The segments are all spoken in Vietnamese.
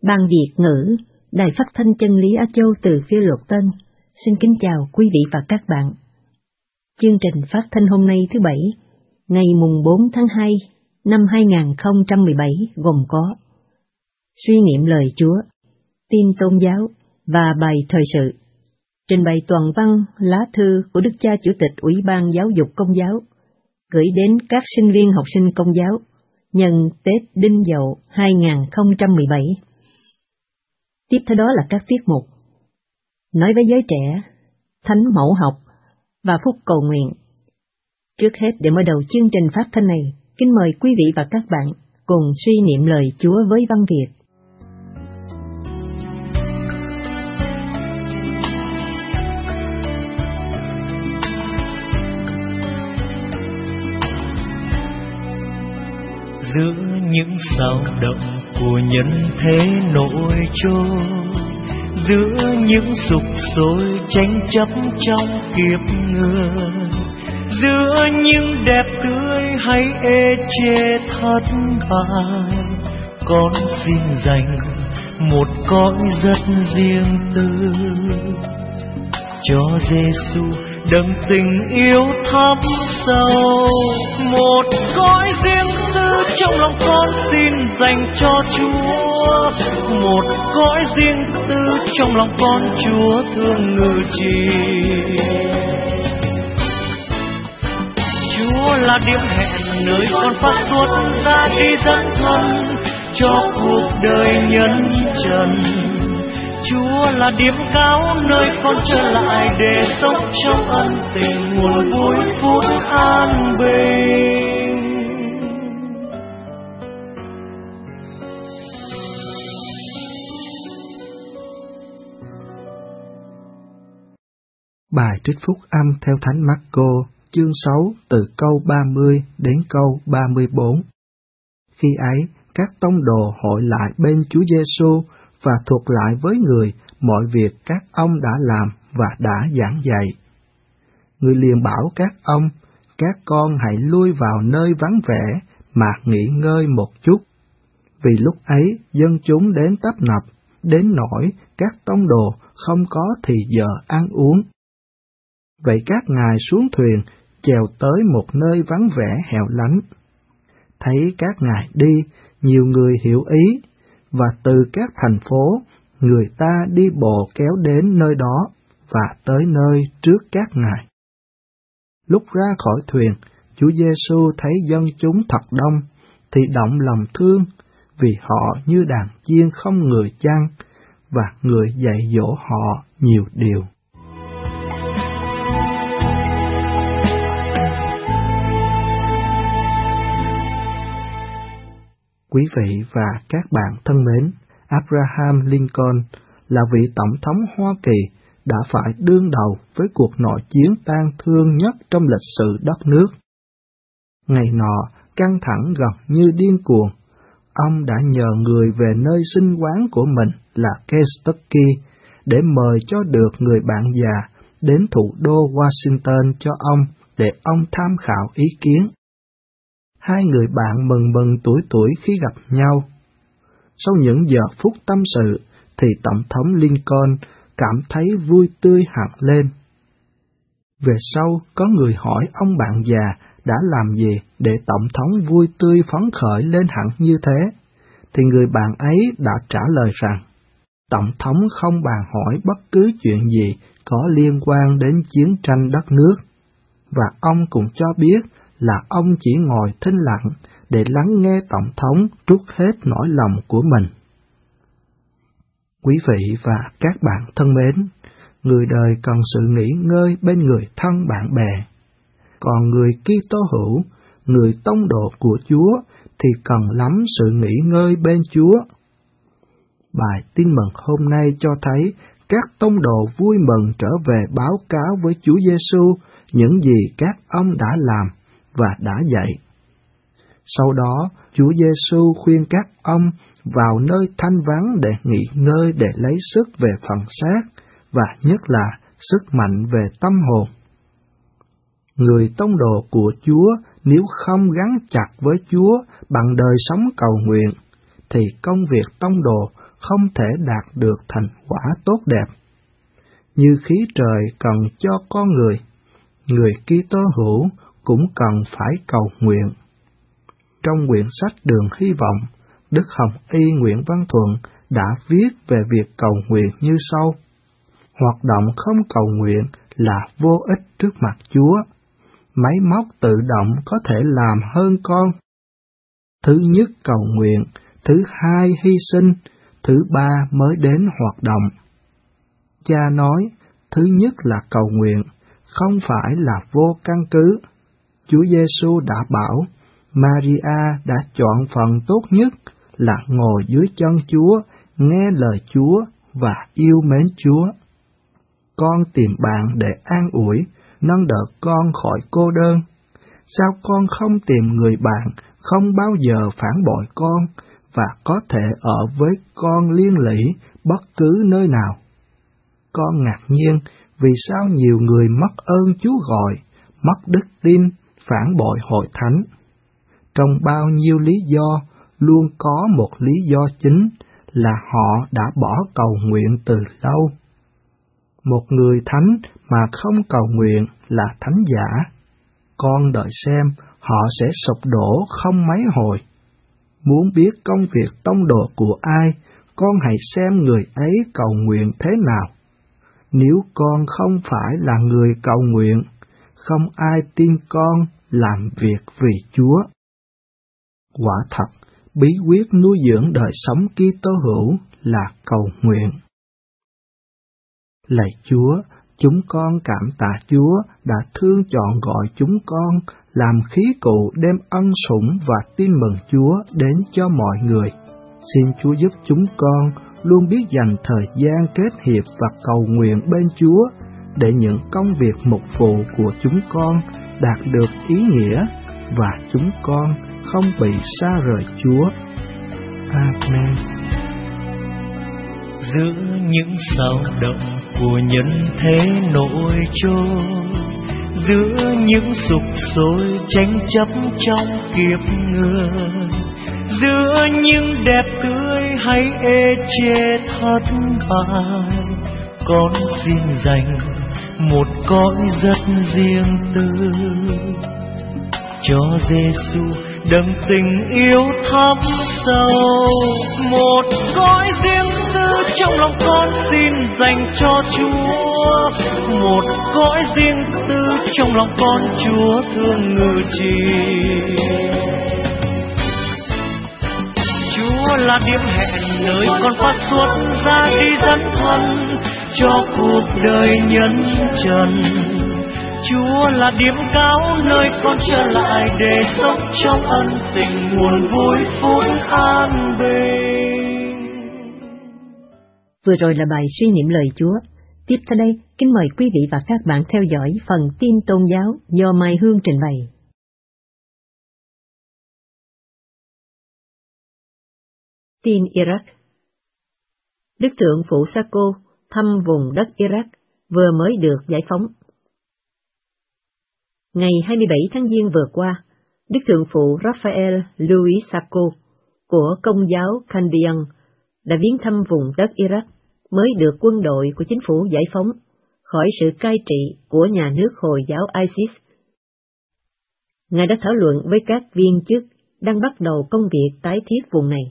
Ban Việt ngữ, Đài Phát thanh Chân lý Á Châu từ Phía Luật Tân, xin kính chào quý vị và các bạn. Chương trình phát thanh hôm nay thứ Bảy, ngày mùng 4 tháng 2 năm 2017 gồm có suy niệm lời Chúa, tin tôn giáo và bài thời sự. Trình bày toàn văn lá thư của Đức Cha Chủ tịch Ủy ban Giáo dục Công giáo gửi đến các sinh viên học sinh Công giáo nhân Tết Đinh Dậu 2017. Tiếp theo đó là các tiết mục Nói với giới trẻ, Thánh mẫu học và phúc cầu nguyện. Trước hết, để mở đầu chương trình phát thanh này, kính mời quý vị và các bạn cùng suy niệm lời Chúa với văn Việt. Giữa những sao động của nhân thế nổi trôi, giữa những sục sôi tranh chấp trong kiếp người, giữa những đẹp tươi hay ê chê thất bại, con xin dành một cõi rất riêng tư cho Giêsu đấng tình yêu thắm sâu. Một cõi riêng tư trong lòng con xin dành cho Chúa, một cõi riêng tư trong lòng con Chúa thương ngự trị. Chúa là điểm hẹn nơi con phát xuất ra đi dấn thân cho cuộc đời nhân trần. Chúa là điểm cao nơi con trở lại để sống trong ân tình nguồn vui phúc an bình. Bài trích phúc âm theo Thánh Marco, chương 6 từ câu 30 đến câu 34. Khi ấy, các tông đồ hội lại bên Chúa Giêsu và thuật lại với người mọi việc các ông đã làm và đã giảng dạy. Người liền bảo các ông, các con hãy lui vào nơi vắng vẻ mà nghỉ ngơi một chút. Vì lúc ấy dân chúng đến tấp nập, đến nỗi các tông đồ không có thì giờ ăn uống. Vậy các ngài xuống thuyền, chèo tới một nơi vắng vẻ hẻo lánh. Thấy các ngài đi, nhiều người hiểu ý, và từ các thành phố, người ta đi bộ kéo đến nơi đó và tới nơi trước các ngài. Lúc ra khỏi thuyền, Chúa Giêsu thấy dân chúng thật đông, thì động lòng thương, vì họ như đàn chiên không người chăn, và người dạy dỗ họ nhiều điều. Quý vị và các bạn thân mến, Abraham Lincoln là vị tổng thống Hoa Kỳ đã phải đương đầu với cuộc nội chiến tang thương nhất trong lịch sử đất nước. Ngày nọ, căng thẳng gần như điên cuồng, ông đã nhờ người về nơi sinh quán của mình là Kentucky để mời cho được người bạn già đến thủ đô Washington cho ông để ông tham khảo ý kiến. Hai người bạn mừng tuổi khi gặp nhau. Sau những giờ phút tâm sự, thì Tổng thống Lincoln cảm thấy vui tươi hẳn lên. Về sau, có người hỏi ông bạn già đã làm gì để Tổng thống vui tươi phấn khởi lên hẳn như thế, thì người bạn ấy đã trả lời rằng, Tổng thống không bàn hỏi bất cứ chuyện gì có liên quan đến chiến tranh đất nước, và ông cũng cho biết là ông chỉ ngồi thinh lặng để lắng nghe Tổng thống trút hết nỗi lòng của mình. Quý vị và các bạn thân mến, người đời cần sự nghỉ ngơi bên người thân bạn bè, còn người Kitô hữu, người tông đồ của Chúa thì cần lắm sự nghỉ ngơi bên Chúa. Bài tin mừng hôm nay cho thấy các tông đồ vui mừng trở về báo cáo với Chúa Giêsu những gì các ông đã làm và đã dạy. Sau đó, Chúa Giêsu khuyên các ông vào nơi thanh vắng để nghỉ ngơi để lấy sức về phần xác và nhất là sức mạnh về tâm hồn. Người tông đồ của Chúa nếu không gắn chặt với Chúa bằng đời sống cầu nguyện, thì công việc tông đồ không thể đạt được thành quả tốt đẹp. Như khí trời cần cho con người Kitô hữu cũng cần phải cầu nguyện. Trong quyển sách Đường Hy Vọng, Đức Hồng Y Nguyễn Văn Thuận đã viết về việc cầu nguyện như sau: hoạt động không cầu nguyện là vô ích trước mặt Chúa. Máy móc tự động có thể làm hơn con. Thứ nhất cầu nguyện, thứ hai hy sinh, thứ ba mới đến hoạt động. Cha nói, thứ nhất là cầu nguyện, không phải là vô căn cứ. Chúa Giêsu đã bảo, Maria đã chọn phần tốt nhất là ngồi dưới chân Chúa, nghe lời Chúa và yêu mến Chúa. Con tìm bạn để an ủi, nâng đỡ con khỏi cô đơn. Sao con không tìm người bạn không bao giờ phản bội con và có thể ở với con liên lỉ bất cứ nơi nào? Con ngạc nhiên vì sao nhiều người mất ơn Chúa gọi, mất đức tin, phản bội hội thánh. Trong bao nhiêu lý do, luôn có một lý do chính là họ đã bỏ cầu nguyện từ lâu. Một người thánh mà không cầu nguyện là thánh giả. Con đợi xem, họ sẽ sụp đổ không mấy hồi. Muốn biết công việc tông đồ của ai, con hãy xem người ấy cầu nguyện thế nào. Nếu con không phải là người cầu nguyện, không ai tin con làm việc vì Chúa. Quả thật, bí quyết nuôi dưỡng đời sống Kitô hữu là cầu nguyện. Lạy Chúa, chúng con cảm tạ Chúa đã thương chọn gọi chúng con làm khí cụ đem ân sủng và tin mừng Chúa đến cho mọi người. Xin Chúa giúp chúng con luôn biết dành thời gian kết hiệp và cầu nguyện bên Chúa để những công việc mục vụ của chúng con đạt được ý nghĩa và chúng con không bị xa rời Chúa. Amen. Giữa những sao động của nhân thế nổi trôi, giữa những sục sôi tranh chấp trong kiếp người, giữa những đẹp tươi hay ê chê thất bại, con xin dành một cõi rất riêng tư cho Giêsu đấng tình yêu thắm sâu. Một cõi riêng tư trong lòng con xin dành cho Chúa, một cõi riêng tư trong lòng con Chúa thương ngự trị. Chúa là điểm hẹn nơi con phát xuất ra đi dấn thân cho cuộc đời nhân trần. Chúa là điểm cao nơi con trở lại để sống trong ân tình nguồn vui phúc an bình. Vừa rồi là bài suy niệm lời Chúa. Tiếp theo đây, kính mời quý vị và các bạn theo dõi phần tin tôn giáo do Mai Hương trình bày. Tin Iraq. Đức Thượng phụ Sako thăm vùng đất Iraq vừa mới được giải phóng. Ngày 27 tháng Giêng vừa qua, Đức Thượng phụ Raphael Louis Sako của Công giáo Candian đã viếng thăm vùng đất Iraq mới được quân đội của chính phủ giải phóng khỏi sự cai trị của nhà nước Hồi giáo ISIS. Ngài đã thảo luận với các viên chức đang bắt đầu công việc tái thiết vùng này.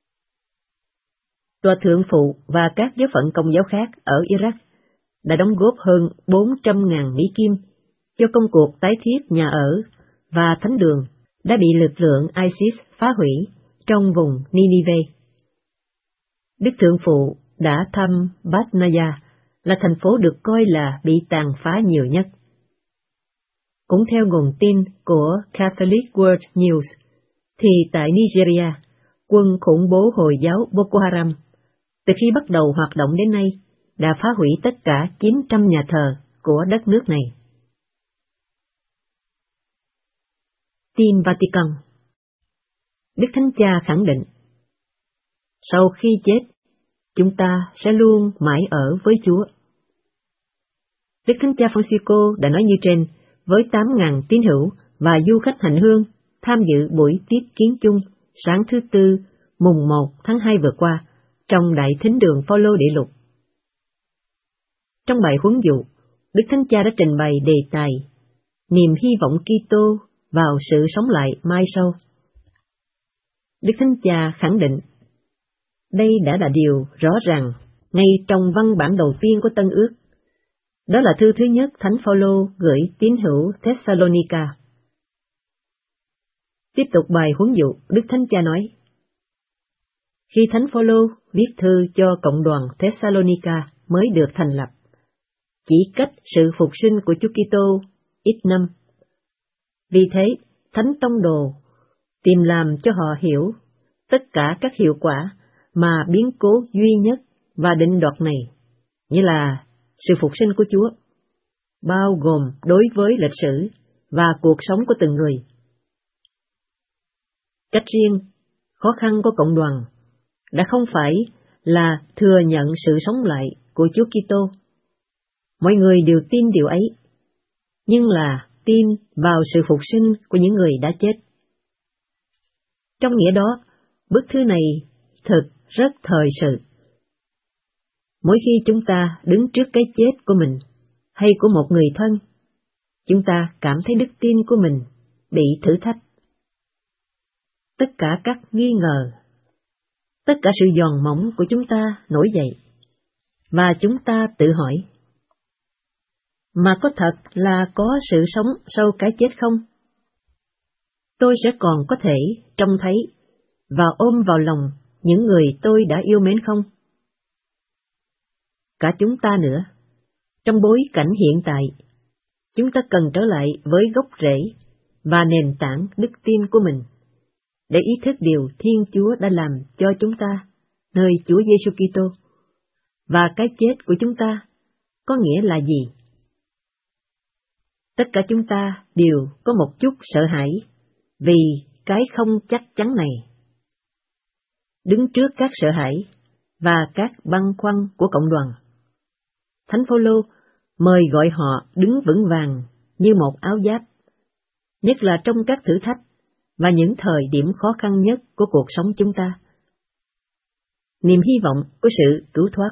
Tòa Thượng phụ và các giáo phận Công giáo khác ở Iraq đã đóng góp hơn 400.000 Mỹ Kim cho công cuộc tái thiết nhà ở và thánh đường đã bị lực lượng ISIS phá hủy trong vùng Ninive. Đức Thượng phụ đã thăm Batnaya, là thành phố được coi là bị tàn phá nhiều nhất. Cũng theo nguồn tin của Catholic World News, thì tại Nigeria, quân khủng bố Hồi giáo Boko Haram, từ khi bắt đầu hoạt động đến nay, đã phá hủy tất cả 900 nhà thờ của đất nước này. Tin Vatican. Đức Thánh Cha khẳng định, sau khi chết, chúng ta sẽ luôn mãi ở với Chúa. Đức Thánh Cha Francisco đã nói như trên với 8.000 tín hữu và du khách hành hương tham dự buổi tiếp kiến chung sáng thứ Tư, mùng 1 tháng 2 vừa qua trong Đại Thính Đường Phaolô Địa Lục. Trong bài huấn dụ, Đức Thánh Cha đã trình bày đề tài niềm hy vọng Kitô vào sự sống lại mai sau. Đức Thánh Cha khẳng định, đây đã là điều rõ ràng ngay trong văn bản đầu tiên của Tân Ước. Đó là thư thứ nhất Thánh Phaolô gửi tín hữu Thessalonica. Tiếp tục bài huấn dụ, Đức Thánh Cha nói, khi Thánh Phaolô viết thư cho cộng đoàn Thessalonica mới được thành lập, chỉ cách sự phục sinh của Chúa Kitô ít năm. Vì thế, Thánh Tông Đồ tìm làm cho họ hiểu tất cả các hiệu quả mà biến cố duy nhất và định đoạt này, như là sự phục sinh của Chúa, bao gồm đối với lịch sử và cuộc sống của từng người. Cách riêng, khó khăn của cộng đoàn đã không phải là thừa nhận sự sống lại của Chúa Kitô. Mọi người đều tin điều ấy, nhưng là tin vào sự phục sinh của những người đã chết. Trong nghĩa đó, bức thư này thực rất thời sự. Mỗi khi chúng ta đứng trước cái chết của mình hay của một người thân, chúng ta cảm thấy đức tin của mình bị thử thách. Tất cả các nghi ngờ, tất cả sự giòn mỏng của chúng ta nổi dậy, và chúng ta tự hỏi, mà có thật là có sự sống sau cái chết không? Tôi sẽ còn có thể trông thấy và ôm vào lòng những người tôi đã yêu mến không? Cả chúng ta nữa, trong bối cảnh hiện tại, chúng ta cần trở lại với gốc rễ và nền tảng đức tin của mình, để ý thức điều Thiên Chúa đã làm cho chúng ta, nơi Chúa Giêsu Kitô, và cái chết của chúng ta có nghĩa là gì? Tất cả chúng ta đều có một chút sợ hãi vì cái không chắc chắn này. Đứng trước các sợ hãi và các băn khoăn của cộng đoàn, Thánh Phaolô mời gọi họ đứng vững vàng như một áo giáp, nhất là trong các thử thách và những thời điểm khó khăn nhất của cuộc sống chúng ta. Niềm hy vọng của sự cứu thoát.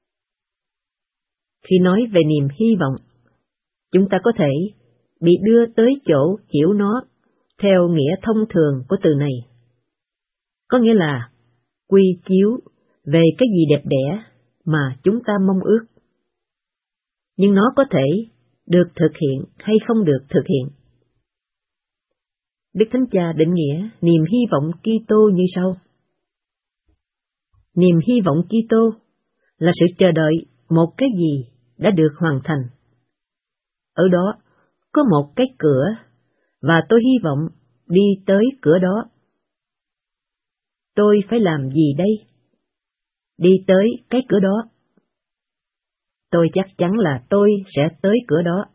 Khi nói về niềm hy vọng, chúng ta có thể bị đưa tới chỗ hiểu nó theo nghĩa thông thường của từ này. Có nghĩa là quy chiếu về cái gì đẹp đẽ mà chúng ta mong ước. Nhưng nó có thể được thực hiện hay không được thực hiện. Đức Thánh Cha định nghĩa niềm hy vọng Kitô như sau. Niềm hy vọng Kitô là sự chờ đợi một cái gì đã được hoàn thành. Ở đó có một cái cửa, và tôi hy vọng đi tới cửa đó. Tôi phải làm gì đây? Đi tới cái cửa đó. Tôi chắc chắn là tôi sẽ tới cửa đó.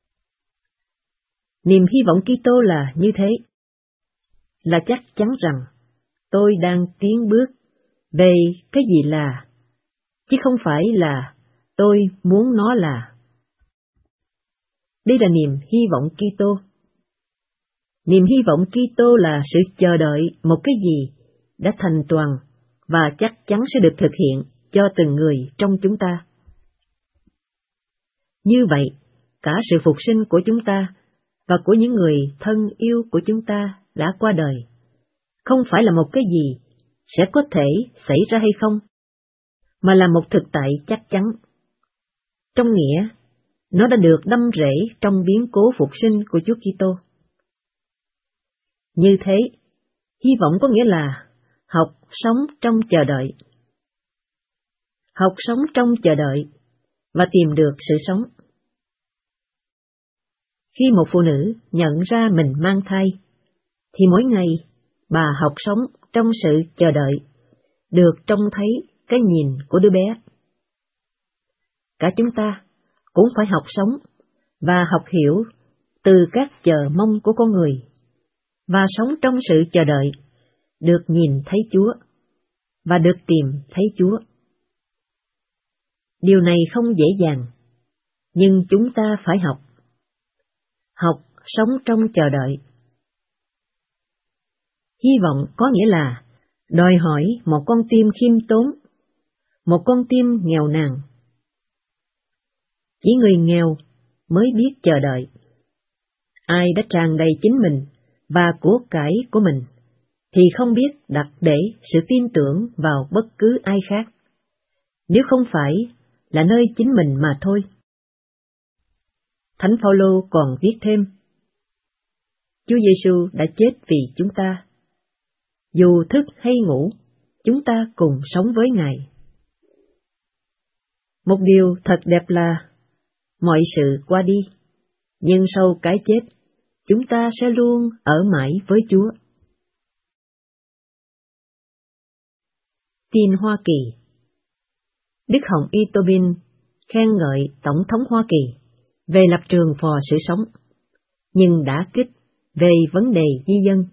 Niềm hy vọng Kitô là như thế, là chắc chắn rằng tôi đang tiến bước về cái gì là, chứ không phải là tôi muốn nó là. Đây là niềm hy vọng Kitô. Niềm hy vọng Kitô là sự chờ đợi một cái gì đã thành toàn và chắc chắn sẽ được thực hiện cho từng người trong chúng ta. Như vậy, cả sự phục sinh của chúng ta và của những người thân yêu của chúng ta đã qua đời, không phải là một cái gì sẽ có thể xảy ra hay không, mà là một thực tại chắc chắn. Trong nghĩa, nó đã được đâm rễ trong biến cố phục sinh của Chúa Kitô. Như thế, hy vọng có nghĩa là học sống trong chờ đợi. Học sống trong chờ đợi và tìm được sự sống. Khi một phụ nữ nhận ra mình mang thai, thì mỗi ngày bà học sống trong sự chờ đợi, được trông thấy cái nhìn của đứa bé. Cả chúng ta cũng phải học sống và học hiểu từ các chờ mong của con người, và sống trong sự chờ đợi, được nhìn thấy Chúa, và được tìm thấy Chúa. Điều này không dễ dàng, nhưng chúng ta phải học. Học sống trong chờ đợi. Hy vọng có nghĩa là đòi hỏi một con tim khiêm tốn một con tim nghèo nàn. Chỉ người nghèo mới biết chờ đợi. Ai đã tràn đầy chính mình và của cải của mình, thì không biết đặt để sự tin tưởng vào bất cứ ai khác, nếu không phải là nơi chính mình mà thôi. Thánh Phaolô còn viết thêm: Chúa Giêsu đã chết vì chúng ta. Dù thức hay ngủ, chúng ta cùng sống với Ngài. Một điều thật đẹp là mọi sự qua đi, nhưng sau cái chết, chúng ta sẽ luôn ở mãi với Chúa. Tin Hoa Kỳ. Đức Hồng Y Tobin khen ngợi Tổng thống Hoa Kỳ về lập trường phò sự sống, nhưng đã kích về vấn đề di dân.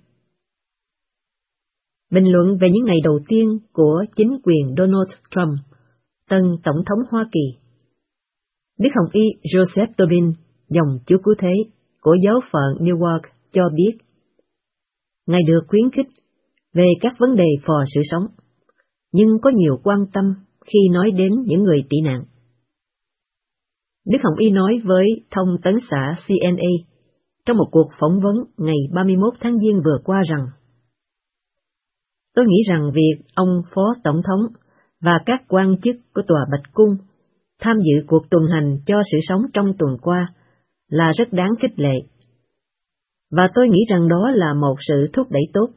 Bình luận về những ngày đầu tiên của chính quyền Donald Trump, tân Tổng thống Hoa Kỳ, Đức Hồng Y Joseph Tobin, dòng Chúa Cứu Thế của giáo phận Newark cho biết, Ngài được khuyến khích về các vấn đề phò sự sống, nhưng có nhiều quan tâm khi nói đến những người tị nạn. Đức Hồng Y nói với thông tấn xã CNA trong một cuộc phỏng vấn ngày 31 tháng Giêng vừa qua rằng: Tôi nghĩ rằng việc ông Phó Tổng thống và các quan chức của Tòa Bạch Cung tham dự cuộc tuần hành cho sự sống trong tuần qua là rất đáng khích lệ, và tôi nghĩ rằng đó là một sự thúc đẩy tốt.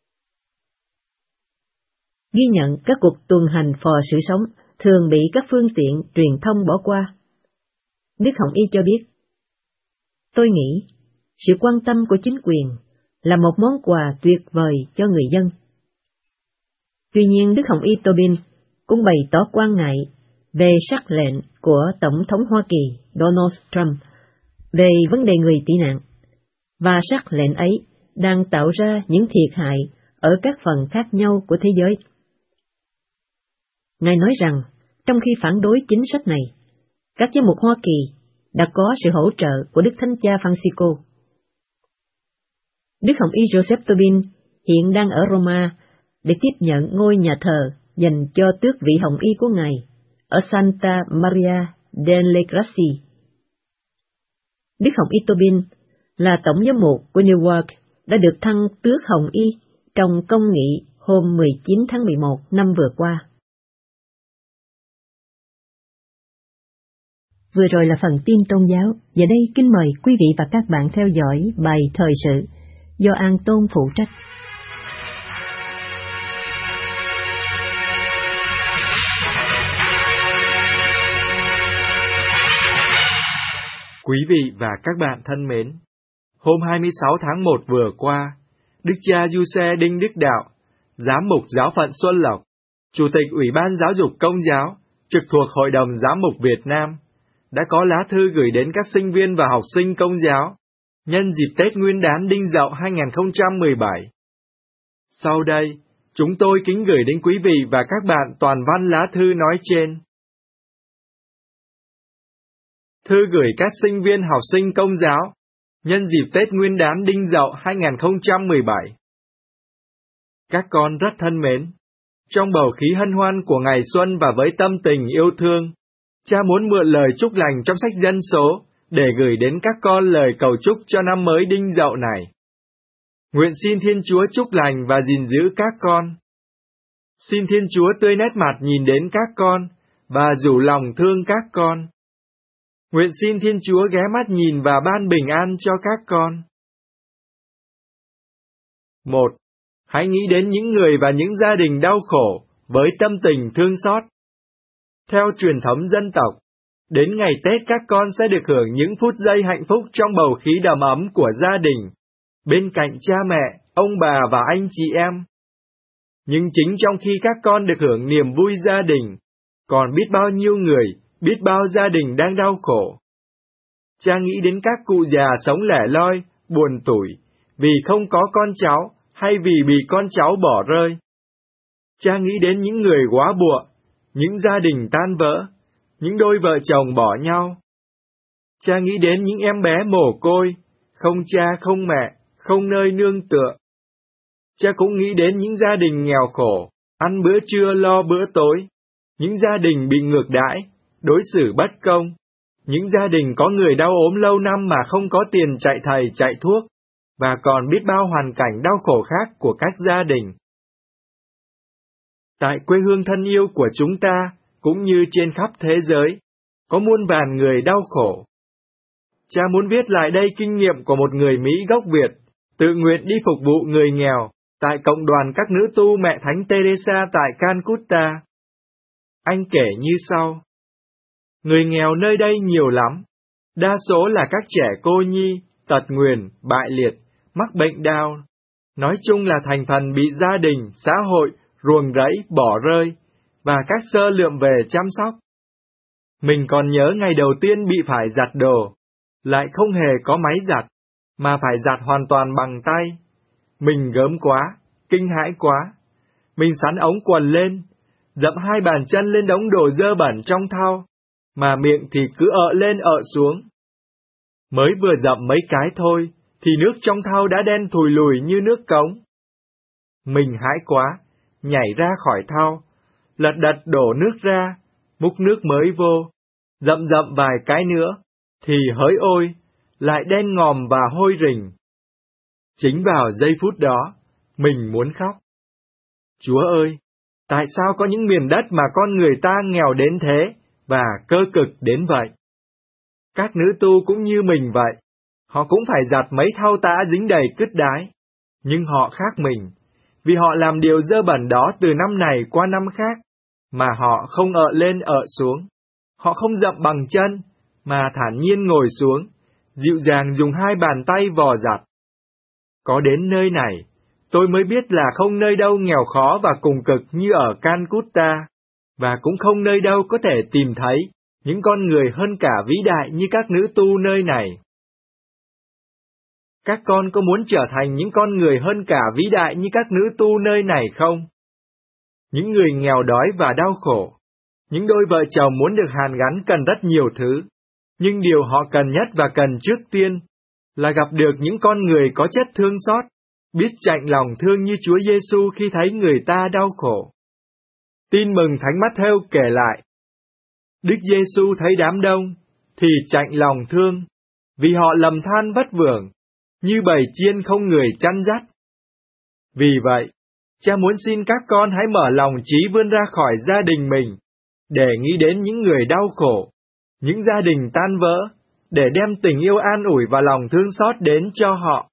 Ghi nhận các cuộc tuần hành phò sự sống thường bị các phương tiện truyền thông bỏ qua. Đức Hồng Y cho biết: Tôi nghĩ sự quan tâm của chính quyền là một món quà tuyệt vời cho người dân. Tuy nhiên, Đức Hồng Y Tobin cũng bày tỏ quan ngại về sắc lệnh của Tổng thống Hoa Kỳ Donald Trump về vấn đề người tị nạn, và sắc lệnh ấy đang tạo ra những thiệt hại ở các phần khác nhau của thế giới. Ngài nói rằng, trong khi phản đối chính sách này, các giám mục Hoa Kỳ đã có sự hỗ trợ của Đức Thánh Cha Francisco. Đức Hồng Y Joseph Tobin hiện đang ở Roma để tiếp nhận ngôi nhà thờ dành cho tước vị Hồng Y của Ngài ở Santa Maria delle Grazie. Đức Hồng Y Tobin là tổng giám mục của Newark đã được thăng tước Hồng Y trong công nghị hôm 19 tháng 11 năm vừa qua. Vừa rồi là phần tin tôn giáo. Giờ đây kính mời quý vị và các bạn theo dõi bài thời sự do An Tôn phụ trách. Quý vị và các bạn thân mến, hôm 26 tháng 1 vừa qua, Đức cha Giuse Đinh Đức Đạo, Giám mục Giáo phận Xuân Lộc, Chủ tịch Ủy ban Giáo dục Công giáo, trực thuộc Hội đồng Giám mục Việt Nam, đã có lá thư gửi đến các sinh viên và học sinh Công giáo, nhân dịp Tết Nguyên đán Đinh Dậu 2017. Sau đây, chúng tôi kính gửi đến quý vị và các bạn toàn văn lá thư nói trên. Thư gửi các sinh viên học sinh Công giáo, nhân dịp Tết Nguyên đán Đinh Dậu 2017. Các con rất thân mến, trong bầu khí hân hoan của ngày xuân và với tâm tình yêu thương, cha muốn mượn lời chúc lành trong sách Dân số để gửi đến các con lời cầu chúc cho năm mới Đinh Dậu này. Nguyện xin Thiên Chúa chúc lành và gìn giữ các con. Xin Thiên Chúa tươi nét mặt nhìn đến các con và rủ lòng thương các con. Nguyện xin Thiên Chúa ghé mắt nhìn và ban bình an cho các con. 1. Hãy nghĩ đến những người và những gia đình đau khổ với tâm tình thương xót. Theo truyền thống dân tộc, đến ngày Tết các con sẽ được hưởng những phút giây hạnh phúc trong bầu khí đầm ấm của gia đình, bên cạnh cha mẹ, ông bà và anh chị em. Nhưng chính trong khi các con được hưởng niềm vui gia đình, còn biết bao nhiêu người, biết bao gia đình đang đau khổ. Cha nghĩ đến các cụ già sống lẻ loi, buồn tủi, vì không có con cháu, hay vì bị con cháu bỏ rơi. Cha nghĩ đến những người góa bụa, những gia đình tan vỡ, những đôi vợ chồng bỏ nhau. Cha nghĩ đến những em bé mồ côi, không cha không mẹ, không nơi nương tựa. Cha cũng nghĩ đến những gia đình nghèo khổ, ăn bữa trưa lo bữa tối, những gia đình bị ngược đãi, đối xử bất công, những gia đình có người đau ốm lâu năm mà không có tiền chạy thầy chạy thuốc, và còn biết bao hoàn cảnh đau khổ khác của các gia đình. Tại quê hương thân yêu của chúng ta, cũng như trên khắp thế giới, có muôn vàn người đau khổ. Cha muốn viết lại đây kinh nghiệm của một người Mỹ gốc Việt, tự nguyện đi phục vụ người nghèo, tại cộng đoàn các nữ tu Mẹ Thánh Teresa tại Calcutta. Anh kể như sau. Người nghèo nơi đây nhiều lắm, đa số là các trẻ cô nhi, tật nguyền, bại liệt, mắc bệnh đau. Nói chung là thành phần bị gia đình, xã hội, ruồng rẫy, bỏ rơi, và các sơ lượm về chăm sóc. Mình còn nhớ ngày đầu tiên bị phải giặt đồ, lại không hề có máy giặt, mà phải giặt hoàn toàn bằng tay. Mình gớm quá, kinh hãi quá. Mình xắn ống quần lên, dậm hai bàn chân lên đống đồ dơ bẩn trong thau, mà miệng thì cứ ợ lên ợ xuống. Mới vừa dậm mấy cái thôi, thì nước trong thau đã đen thùi lùi như nước cống. Mình hãi quá, nhảy ra khỏi thau, lật đật đổ nước ra, múc nước mới vô, dậm vài cái nữa, thì hỡi ôi, lại đen ngòm và hôi rình. Chính vào giây phút đó, mình muốn khóc. Chúa ơi, tại sao có những miền đất mà con người ta nghèo đến thế, và cơ cực đến vậy? Các nữ tu cũng như mình vậy, họ cũng phải giặt mấy thau tã dính đầy cứt đái, nhưng họ khác mình, vì họ làm điều dơ bẩn đó từ năm này qua năm khác, mà họ không ợ lên ợ xuống, họ không dậm bằng chân, mà thản nhiên ngồi xuống, dịu dàng dùng hai bàn tay vò giặt. Có đến nơi này, tôi mới biết là không nơi đâu nghèo khó và cùng cực như ở Calcutta, và cũng không nơi đâu có thể tìm thấy những con người hơn cả vĩ đại như các nữ tu nơi này. Các con có muốn trở thành những con người hơn cả vĩ đại như các nữ tu nơi này không? Những người nghèo đói và đau khổ, những đôi vợ chồng muốn được hàn gắn cần rất nhiều thứ, nhưng điều họ cần nhất và cần trước tiên là gặp được những con người có chất thương xót, biết chạnh lòng thương như Chúa Giêsu khi thấy người ta đau khổ. Tin mừng Thánh Mát-thêu kể lại, Đức Giêsu thấy đám đông thì chạnh lòng thương, vì họ lầm than vất vưởng, như bầy chiên không người chăn dắt. Vì vậy, cha muốn xin các con hãy mở lòng trí vươn ra khỏi gia đình mình, để nghĩ đến những người đau khổ, những gia đình tan vỡ, để đem tình yêu an ủi và lòng thương xót đến cho họ.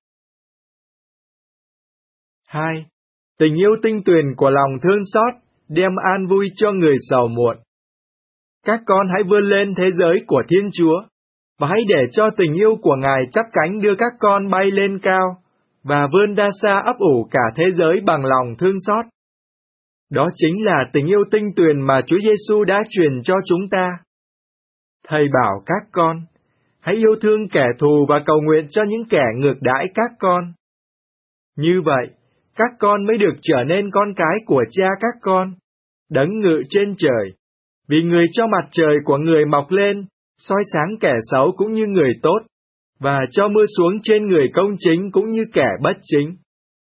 2. Tình yêu tinh tuyền của lòng thương xót, đem an vui cho người sầu muộn. Các con hãy vươn lên thế giới của Thiên Chúa, và hãy để cho tình yêu của Ngài chắp cánh đưa các con bay lên cao, và vươn ra xa ấp ủ cả thế giới bằng lòng thương xót. Đó chính là tình yêu tinh tuyền mà Chúa Giêsu đã truyền cho chúng ta. Thầy bảo các con, hãy yêu thương kẻ thù và cầu nguyện cho những kẻ ngược đãi các con. Như vậy, các con mới được trở nên con cái của Cha các con, đấng ngự trên trời, vì người cho mặt trời của người mọc lên, soi sáng kẻ xấu cũng như người tốt, và cho mưa xuống trên người công chính cũng như kẻ bất chính.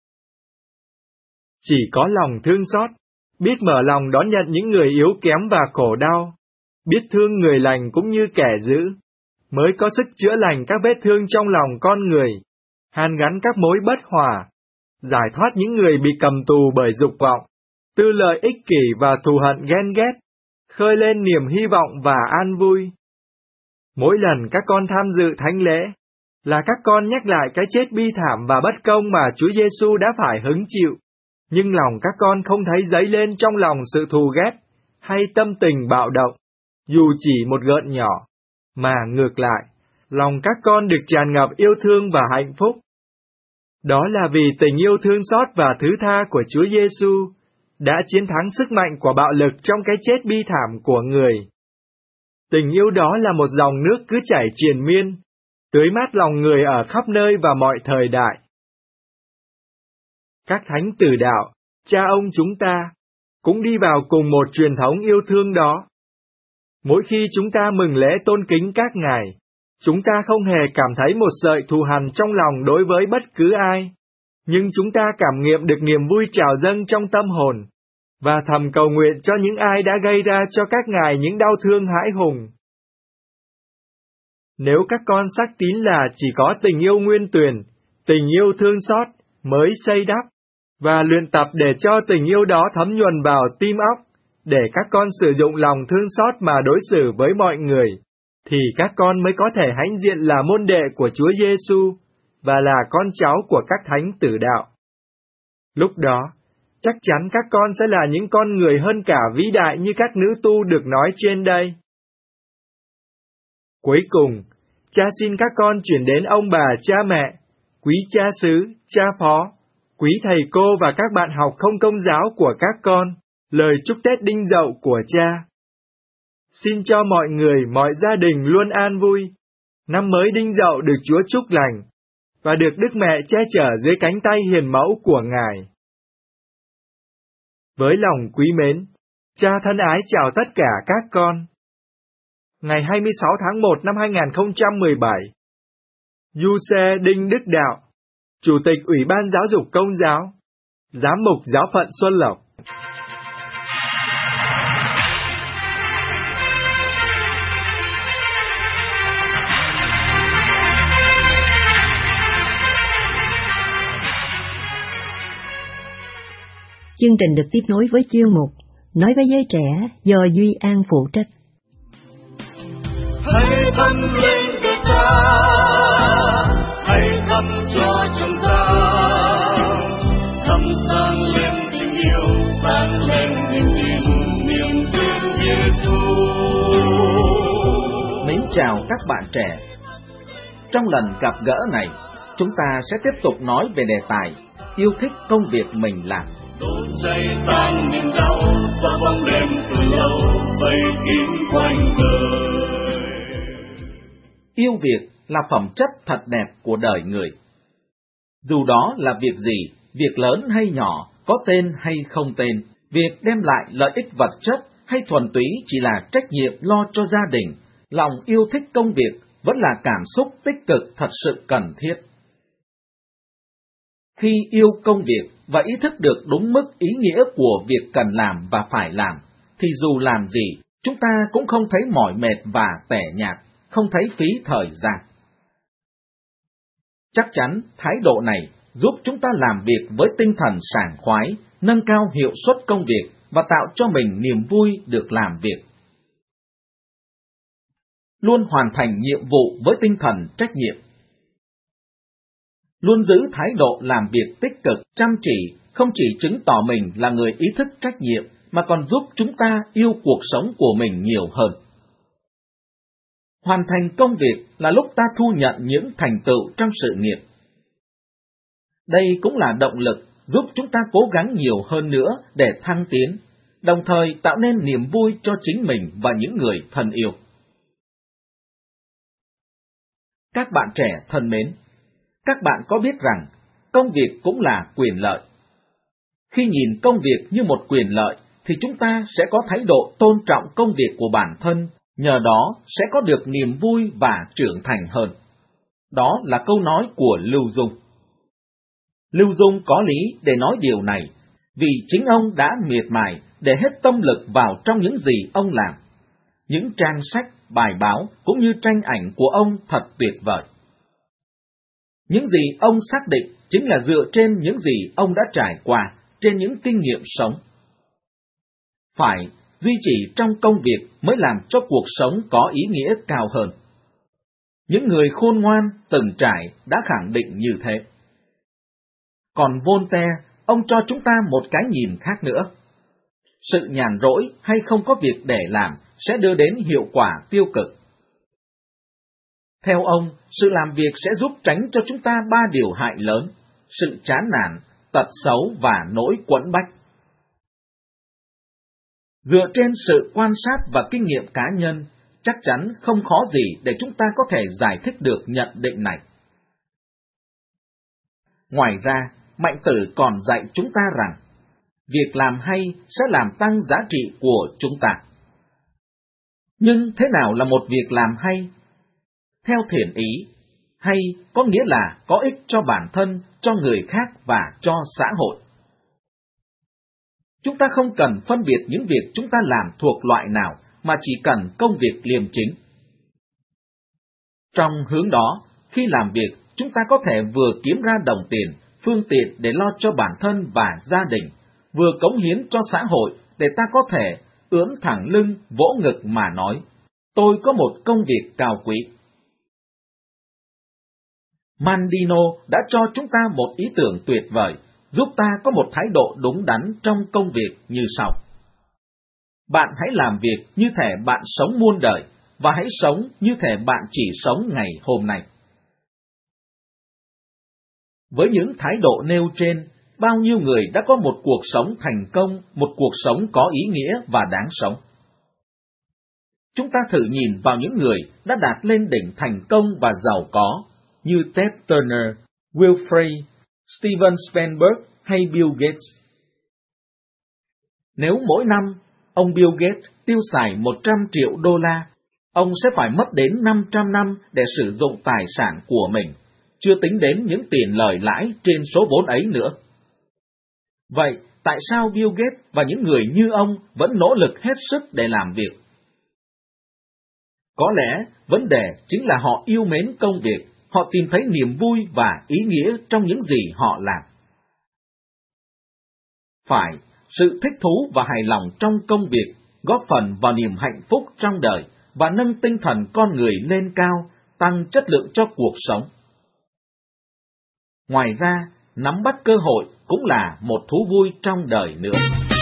Chỉ có lòng thương xót, biết mở lòng đón nhận những người yếu kém và khổ đau, biết thương người lành cũng như kẻ dữ, mới có sức chữa lành các vết thương trong lòng con người, hàn gắn các mối bất hòa, giải thoát những người bị cầm tù bởi dục vọng, tư lợi ích kỷ và thù hận ghen ghét, khơi lên niềm hy vọng và an vui. Mỗi lần các con tham dự thánh lễ, là các con nhắc lại cái chết bi thảm và bất công mà Chúa Giêsu đã phải hứng chịu, nhưng lòng các con không thấy dấy lên trong lòng sự thù ghét hay tâm tình bạo động, dù chỉ một gợn nhỏ, mà ngược lại, lòng các con được tràn ngập yêu thương và hạnh phúc. Đó là vì tình yêu thương xót và thứ tha của Chúa Giêsu đã chiến thắng sức mạnh của bạo lực trong cái chết bi thảm của người. Tình yêu đó là một dòng nước cứ chảy triền miên, tưới mát lòng người ở khắp nơi và mọi thời đại. Các thánh tử đạo, cha ông chúng ta, cũng đi vào cùng một truyền thống yêu thương đó. Mỗi khi chúng ta mừng lễ tôn kính các ngài, chúng ta không hề cảm thấy một sợi thù hằn trong lòng đối với bất cứ ai, nhưng chúng ta cảm nghiệm được niềm vui trào dâng trong tâm hồn, và thầm cầu nguyện cho những ai đã gây ra cho các ngài những đau thương hãi hùng. Nếu các con xác tín là chỉ có tình yêu nguyên tuyển, tình yêu thương xót, mới xây đắp, và luyện tập để cho tình yêu đó thấm nhuần vào tim óc, để các con sử dụng lòng thương xót mà đối xử với mọi người, thì các con mới có thể hãnh diện là môn đệ của Chúa Giêsu và là con cháu của các thánh tử đạo. Lúc đó, chắc chắn các con sẽ là những con người hơn cả vĩ đại như các nữ tu được nói trên đây. Cuối cùng, cha xin các con chuyển đến ông bà cha mẹ, quý cha xứ, cha phó, quý thầy cô và các bạn học không công giáo của các con, lời chúc Tết Đinh Dậu của cha. Xin cho mọi người, mọi gia đình luôn an vui, năm mới Đinh Dậu được Chúa chúc lành, và được Đức Mẹ che chở dưới cánh tay hiền mẫu của Ngài. Với lòng quý mến, cha thân ái chào tất cả các con. Ngày 26 tháng 1 năm 2017, Giuse Đinh Đức Đạo, Chủ tịch Ủy ban Giáo dục Công giáo, Giám mục Giáo phận Xuân Lộc. Chương trình được tiếp nối với chuyên mục Nói với giới trẻ do Duy An phụ trách. Hãy thắp lên Đức ta, hãy thắp cho chúng ta, thắp sáng lên tình yêu, sáng lên niềm tin, niềm thương Giêsu. Mến chào các bạn trẻ. Trong lần gặp gỡ này, chúng ta sẽ tiếp tục nói về đề tài yêu thích công việc mình làm. Đốt cháy tan niềm đau, sao bóng đêm từ lâu vây kín quanh đời. Yêu việc là phẩm chất thật đẹp của đời người. Dù đó là việc gì, việc lớn hay nhỏ, có tên hay không tên, việc đem lại lợi ích vật chất hay thuần túy chỉ là trách nhiệm lo cho gia đình, lòng yêu thích công việc vẫn là cảm xúc tích cực thật sự cần thiết. Khi yêu công việc và ý thức được đúng mức ý nghĩa của việc cần làm và phải làm, thì dù làm gì, chúng ta cũng không thấy mỏi mệt và tẻ nhạt, không thấy phí thời gian. Chắc chắn thái độ này giúp chúng ta làm việc với tinh thần sảng khoái, nâng cao hiệu suất công việc và tạo cho mình niềm vui được làm việc. Luôn hoàn thành nhiệm vụ với tinh thần trách nhiệm. Luôn giữ thái độ làm việc tích cực, chăm chỉ, không chỉ chứng tỏ mình là người ý thức trách nhiệm, mà còn giúp chúng ta yêu cuộc sống của mình nhiều hơn. Hoàn thành công việc là lúc ta thu nhận những thành tựu trong sự nghiệp. Đây cũng là động lực giúp chúng ta cố gắng nhiều hơn nữa để thăng tiến, đồng thời tạo nên niềm vui cho chính mình và những người thân yêu. Các bạn trẻ thân mến, các bạn có biết rằng công việc cũng là quyền lợi. Khi nhìn công việc như một quyền lợi, thì chúng ta sẽ có thái độ tôn trọng công việc của bản thân, nhờ đó sẽ có được niềm vui và trưởng thành hơn. Đó là câu nói của Lưu Dung. Lưu Dung có lý để nói điều này, vì chính ông đã miệt mài để hết tâm lực vào trong những gì ông làm. Những trang sách, bài báo cũng như tranh ảnh của ông thật tuyệt vời. Những gì ông xác định chính là dựa trên những gì ông đã trải qua, trên những kinh nghiệm sống. Phải duy trì trong công việc mới làm cho cuộc sống có ý nghĩa cao hơn. Những người khôn ngoan từng trải đã khẳng định như thế. Còn Voltaire, ông cho chúng ta một cái nhìn khác nữa. Sự nhàn rỗi hay không có việc để làm sẽ đưa đến hiệu quả tiêu cực. Theo ông, sự làm việc sẽ giúp tránh cho chúng ta 3 điều hại lớn: sự chán nản, tật xấu và nỗi quẫn bách. Dựa trên sự quan sát và kinh nghiệm cá nhân, chắc chắn không khó gì để chúng ta có thể giải thích được nhận định này. Ngoài ra, Mạnh Tử còn dạy chúng ta rằng, việc làm hay sẽ làm tăng giá trị của chúng ta. Nhưng thế nào là một việc làm hay? Theo thiện ý, hay có nghĩa là có ích cho bản thân, cho người khác và cho xã hội. Chúng ta không cần phân biệt những việc chúng ta làm thuộc loại nào, mà chỉ cần công việc liêm chính. Trong hướng đó, khi làm việc, chúng ta có thể vừa kiếm ra đồng tiền, phương tiện để lo cho bản thân và gia đình, vừa cống hiến cho xã hội để ta có thể ưỡn thẳng lưng, vỗ ngực mà nói, tôi có một công việc cao quý. Mandino đã cho chúng ta một ý tưởng tuyệt vời, giúp ta có một thái độ đúng đắn trong công việc như sau. Bạn hãy làm việc như thể bạn sống muôn đời, và hãy sống như thể bạn chỉ sống ngày hôm nay. Với những thái độ nêu trên, bao nhiêu người đã có một cuộc sống thành công, một cuộc sống có ý nghĩa và đáng sống. Chúng ta thử nhìn vào những người đã đạt lên đỉnh thành công và giàu có, như Ted Turner, Wilfred, Steven Spielberg hay Bill Gates. Nếu mỗi năm ông Bill Gates tiêu xài 100 triệu đô la, ông sẽ phải mất đến 500 năm để sử dụng tài sản của mình, chưa tính đến những tiền lời lãi trên số vốn ấy nữa. Vậy, tại sao Bill Gates và những người như ông vẫn nỗ lực hết sức để làm việc? Có lẽ vấn đề chính là họ yêu mến công việc, họ tìm thấy niềm vui và ý nghĩa trong những gì họ làm. Phải, sự thích thú và hài lòng trong công việc góp phần vào niềm hạnh phúc trong đời và nâng tinh thần con người lên cao, tăng chất lượng cho cuộc sống. Ngoài ra, nắm bắt cơ hội cũng là một thú vui trong đời nữa.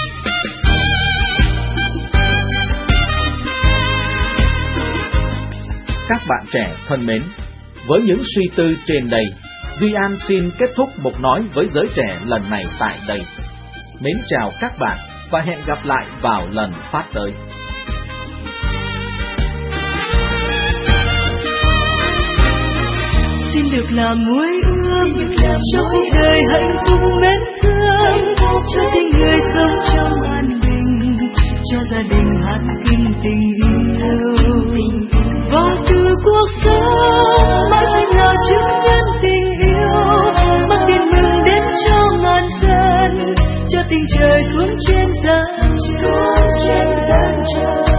Các bạn trẻ thân mến, với những suy tư trên đây, Duy An xin kết thúc mục nói với giới trẻ lần này tại đây. Mến chào các bạn và hẹn gặp lại vào lần phát tới. Xin được làm muối ươm cho cuộc đời hạnh phúc mến thương, cho tình người sống trong an bình, cho gia đình hát kinh tình yêu. Và từ cuộc sống mãi phải là chứng nhân tình yêu, mang tin mừng đến cho ngàn dân, cho tình trời xuống trên gian trời.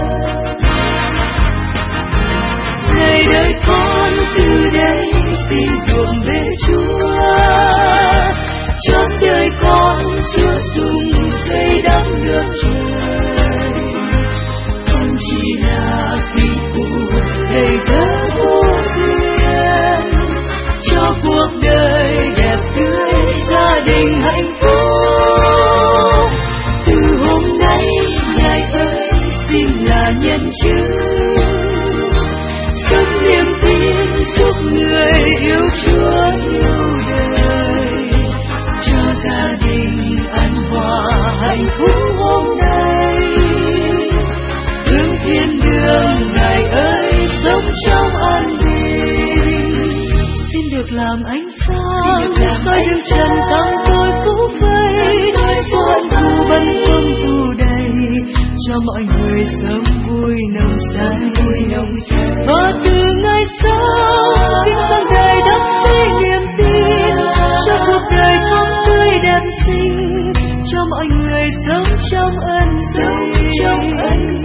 Ngày đời con từ đây xin thuộc về Chúa, cho đời con Chúa dùng xây đắp nước trời. Không chỉ là vì cuộc đầy thơ vô duyên, cho cuộc đời đẹp tươi, gia đình hạnh phúc. Từ hôm nay Ngài ơi xin là nhân chứng, sống niềm tin giúp người yêu Chúa yêu đời, cho gia đình an hòa hạnh phúc hôm nay. Hướng thiên đường Ngài ơi sống trong an bình, xin được làm ánh sáng soi đường trần tăng tôi phúc vây, xuân thu bần không thu đầy, cho mọi người sống vui nồng say. Và từ ngày sau kính dâng đời đắp xây niềm tin, cho cuộc đời con tươi đẹp xinh, cho mọi người sống trong ân bình.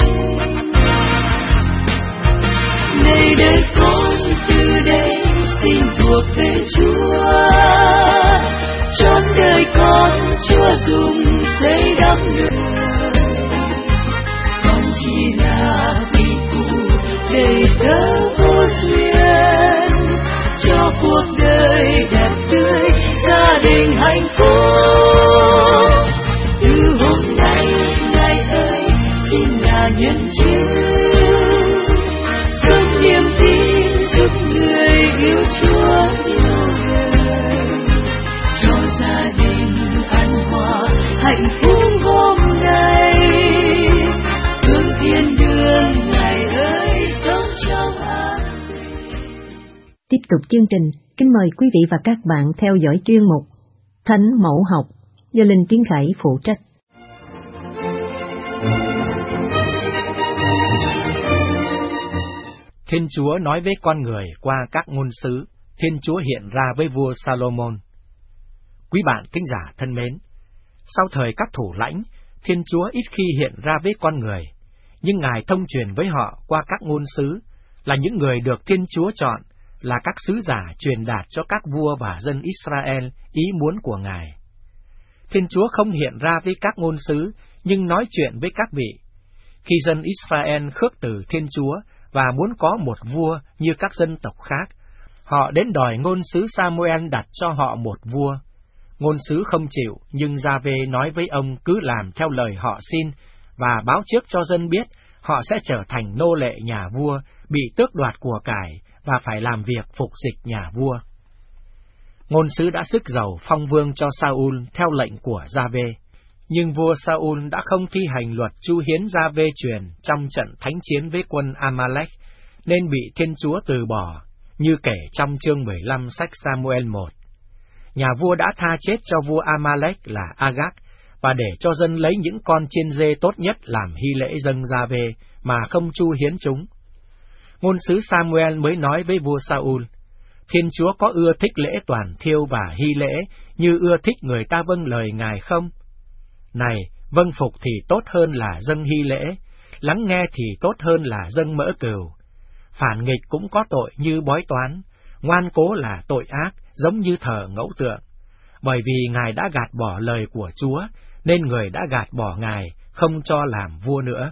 Này đời con từ đây xin thuộc về Chúa, cho đời con Chúa dùng xây đắp người, không chỉ là vì cuộc đầy thơ vô duyên, cho cuộc đời đẹp tươi, gia đình hạnh phúc. Từ hôm nay Ngài ơi xin là nhân chứng, sống niềm tin giúp người yêu Chúa yêu đời, cho gia đình an hòa hạnh phúc hôm nay. Hướng thiên đường Ngài ơi sống trong an bình. Tiếp tục chương trình, kính mời quý vị và các bạn theo dõi chuyên mục Thánh Mẫu Học do Linh Tiến Khải phụ trách. Thiên Chúa nói với con người qua các ngôn sứ, Thiên Chúa hiện ra với vua Salomon. Quý bạn thính giả thân mến, Sau thời các thủ lãnh, Thiên Chúa ít khi hiện ra với con người, nhưng Ngài thông truyền với họ qua các ngôn sứ, là những người được Thiên Chúa chọn, là các sứ giả truyền đạt cho các vua và dân Israel ý muốn của Ngài. Thiên Chúa không hiện ra với các ngôn sứ, nhưng nói chuyện với các vị. Khi dân Israel khước từ Thiên Chúa và muốn có một vua như các dân tộc khác, họ đến đòi ngôn sứ Samuel đặt cho họ một vua. Ngôn sứ không chịu, nhưng Gia-vê nói với ông cứ làm theo lời họ xin, và báo trước cho dân biết họ sẽ trở thành nô lệ nhà vua, bị tước đoạt của cải, và phải làm việc phục dịch nhà vua. Ngôn sứ đã sức giàu phong vương cho Saul theo lệnh của Gia-vê, nhưng vua Saul đã không thi hành luật chu hiến Gia-vê truyền trong trận thánh chiến với quân Amalek, nên bị Thiên Chúa từ bỏ, như kể trong chương 15 sách Samuel 1. Nhà vua đã tha chết cho vua Amalek là Agag, và để cho dân lấy những con chiên dê tốt nhất làm hy lễ dâng Gia-vê, mà không chu hiến chúng. Ngôn sứ Samuel mới nói với vua Saul, Thiên Chúa có ưa thích lễ toàn thiêu và hy lễ, như ưa thích người ta vâng lời Ngài không? Này, vâng phục thì tốt hơn là dâng hy lễ, lắng nghe thì tốt hơn là dâng mỡ cừu. Phản nghịch cũng có tội như bói toán, ngoan cố là tội ác, giống như thờ ngẫu tượng. Bởi vì Ngài đã gạt bỏ lời của Chúa, nên người đã gạt bỏ Ngài, không cho làm vua nữa.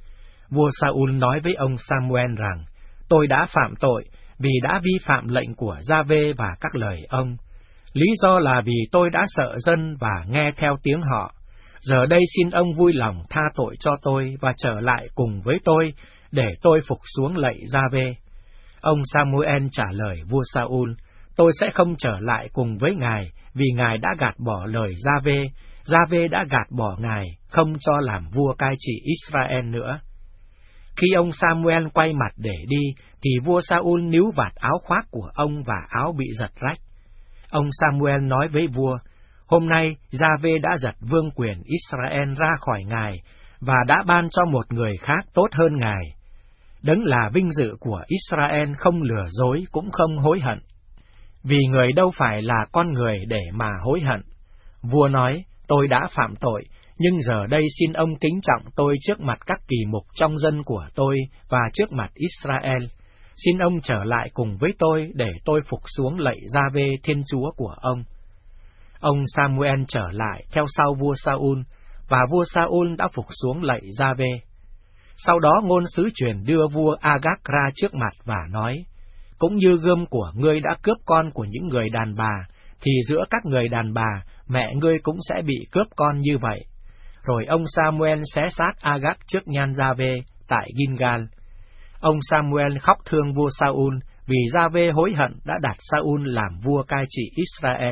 Vua Saul nói với ông Samuel rằng, tôi đã phạm tội, vì đã vi phạm lệnh của Gia-vê và các lời ông. Lý do là vì tôi đã sợ dân và nghe theo tiếng họ. Giờ đây xin ông vui lòng tha tội cho tôi và trở lại cùng với tôi, để tôi phục xuống lạy Gia-vê. Ông Samuel trả lời vua Saul, tôi sẽ không trở lại cùng với Ngài, vì Ngài đã gạt bỏ lời Gia-vê. Gia-vê đã gạt bỏ Ngài, không cho làm vua cai trị Israel nữa. Khi ông Samuel quay mặt để đi, thì vua Saul níu vạt áo khoác của ông và áo bị giật rách. Ông Samuel nói với vua, hôm nay Gia-vê đã giật vương quyền Israel ra khỏi Ngài, và đã ban cho một người khác tốt hơn Ngài. Đấng là vinh dự của Israel không lừa dối cũng không hối hận, vì người đâu phải là con người để mà hối hận. Vua nói, tôi đã phạm tội, nhưng giờ đây xin ông kính trọng tôi trước mặt các kỳ mục trong dân của tôi và trước mặt Israel. Xin ông trở lại cùng với tôi để tôi phục xuống lạy Gia-vê Thiên Chúa của ông. Ông Samuel trở lại theo sau vua Saul, và vua Saul đã phục xuống lạy Gia-vê. Sau đó ngôn sứ truyền đưa vua Agag ra trước mặt và nói, cũng như gươm của ngươi đã cướp con của những người đàn bà, thì giữa các người đàn bà, mẹ ngươi cũng sẽ bị cướp con như vậy. Rồi ông Samuel xé xác Agag trước nhan Gia-vê tại Gilgal. Ông Samuel khóc thương vua Saul vì Gia-vê hối hận đã đặt Saul làm vua cai trị Israel.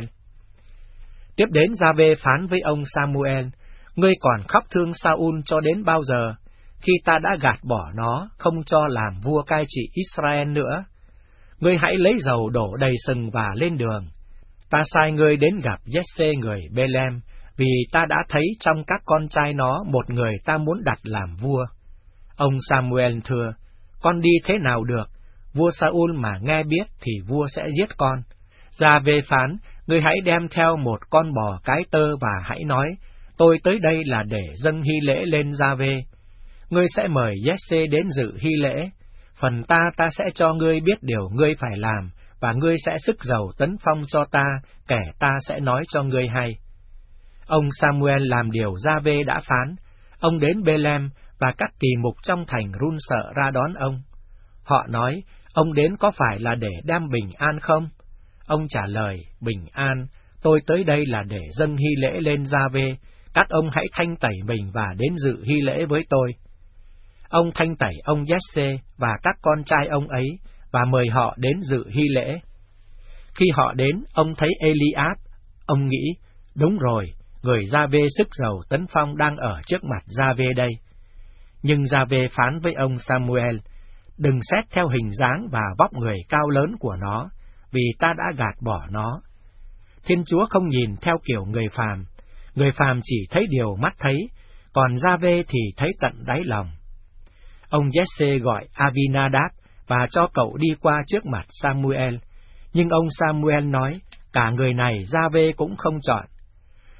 Tiếp đến Gia-vê phán với ông Samuel, ngươi còn khóc thương Saul cho đến bao giờ, khi ta đã gạt bỏ nó, không cho làm vua cai trị Israel nữa? Ngươi hãy lấy dầu đổ đầy sừng và lên đường. Ta sai ngươi đến gặp Giê-xê người Bê-lem, vì ta đã thấy trong các con trai nó một người ta muốn đặt làm vua. Ông Samuel thưa, con đi thế nào được? Vua Saul mà nghe biết thì vua sẽ giết con. Gia-vê phán, ngươi hãy đem theo một con bò cái tơ và hãy nói, tôi tới đây là để dâng hy lễ lên Gia-vê. Ngươi sẽ mời Giê-xê đến dự hy lễ. Phần ta sẽ cho ngươi biết điều ngươi phải làm, và ngươi sẽ sức giàu tấn phong cho ta, kẻ ta sẽ nói cho ngươi hay. Ông Samuel làm điều Gia-vê đã phán. Ông đến Bê-lem, và các kỳ mục trong thành run sợ ra đón ông. Họ nói, ông đến có phải là để đem bình an không? Ông trả lời, bình an, tôi tới đây là để dâng hy lễ lên Gia-vê, các ông hãy thanh tẩy mình và đến dự hy lễ với tôi. Ông thanh tẩy ông Giê-xê và các con trai ông ấy, và mời họ đến dự hy lễ. Khi họ đến, ông thấy Eliab, ông nghĩ, đúng rồi, người Gia-vê sức giàu tấn phong đang ở trước mặt Gia-vê đây. Nhưng Gia-vê phán với ông Samuel, đừng xét theo hình dáng và vóc người cao lớn của nó, vì ta đã gạt bỏ nó. Thiên Chúa không nhìn theo kiểu người phàm chỉ thấy điều mắt thấy, còn Gia-vê thì thấy tận đáy lòng. Ông Giê-xê gọi Abinadab và cho cậu đi qua trước mặt Samuel, nhưng ông Samuel nói, cả người này Gia-vê cũng không chọn.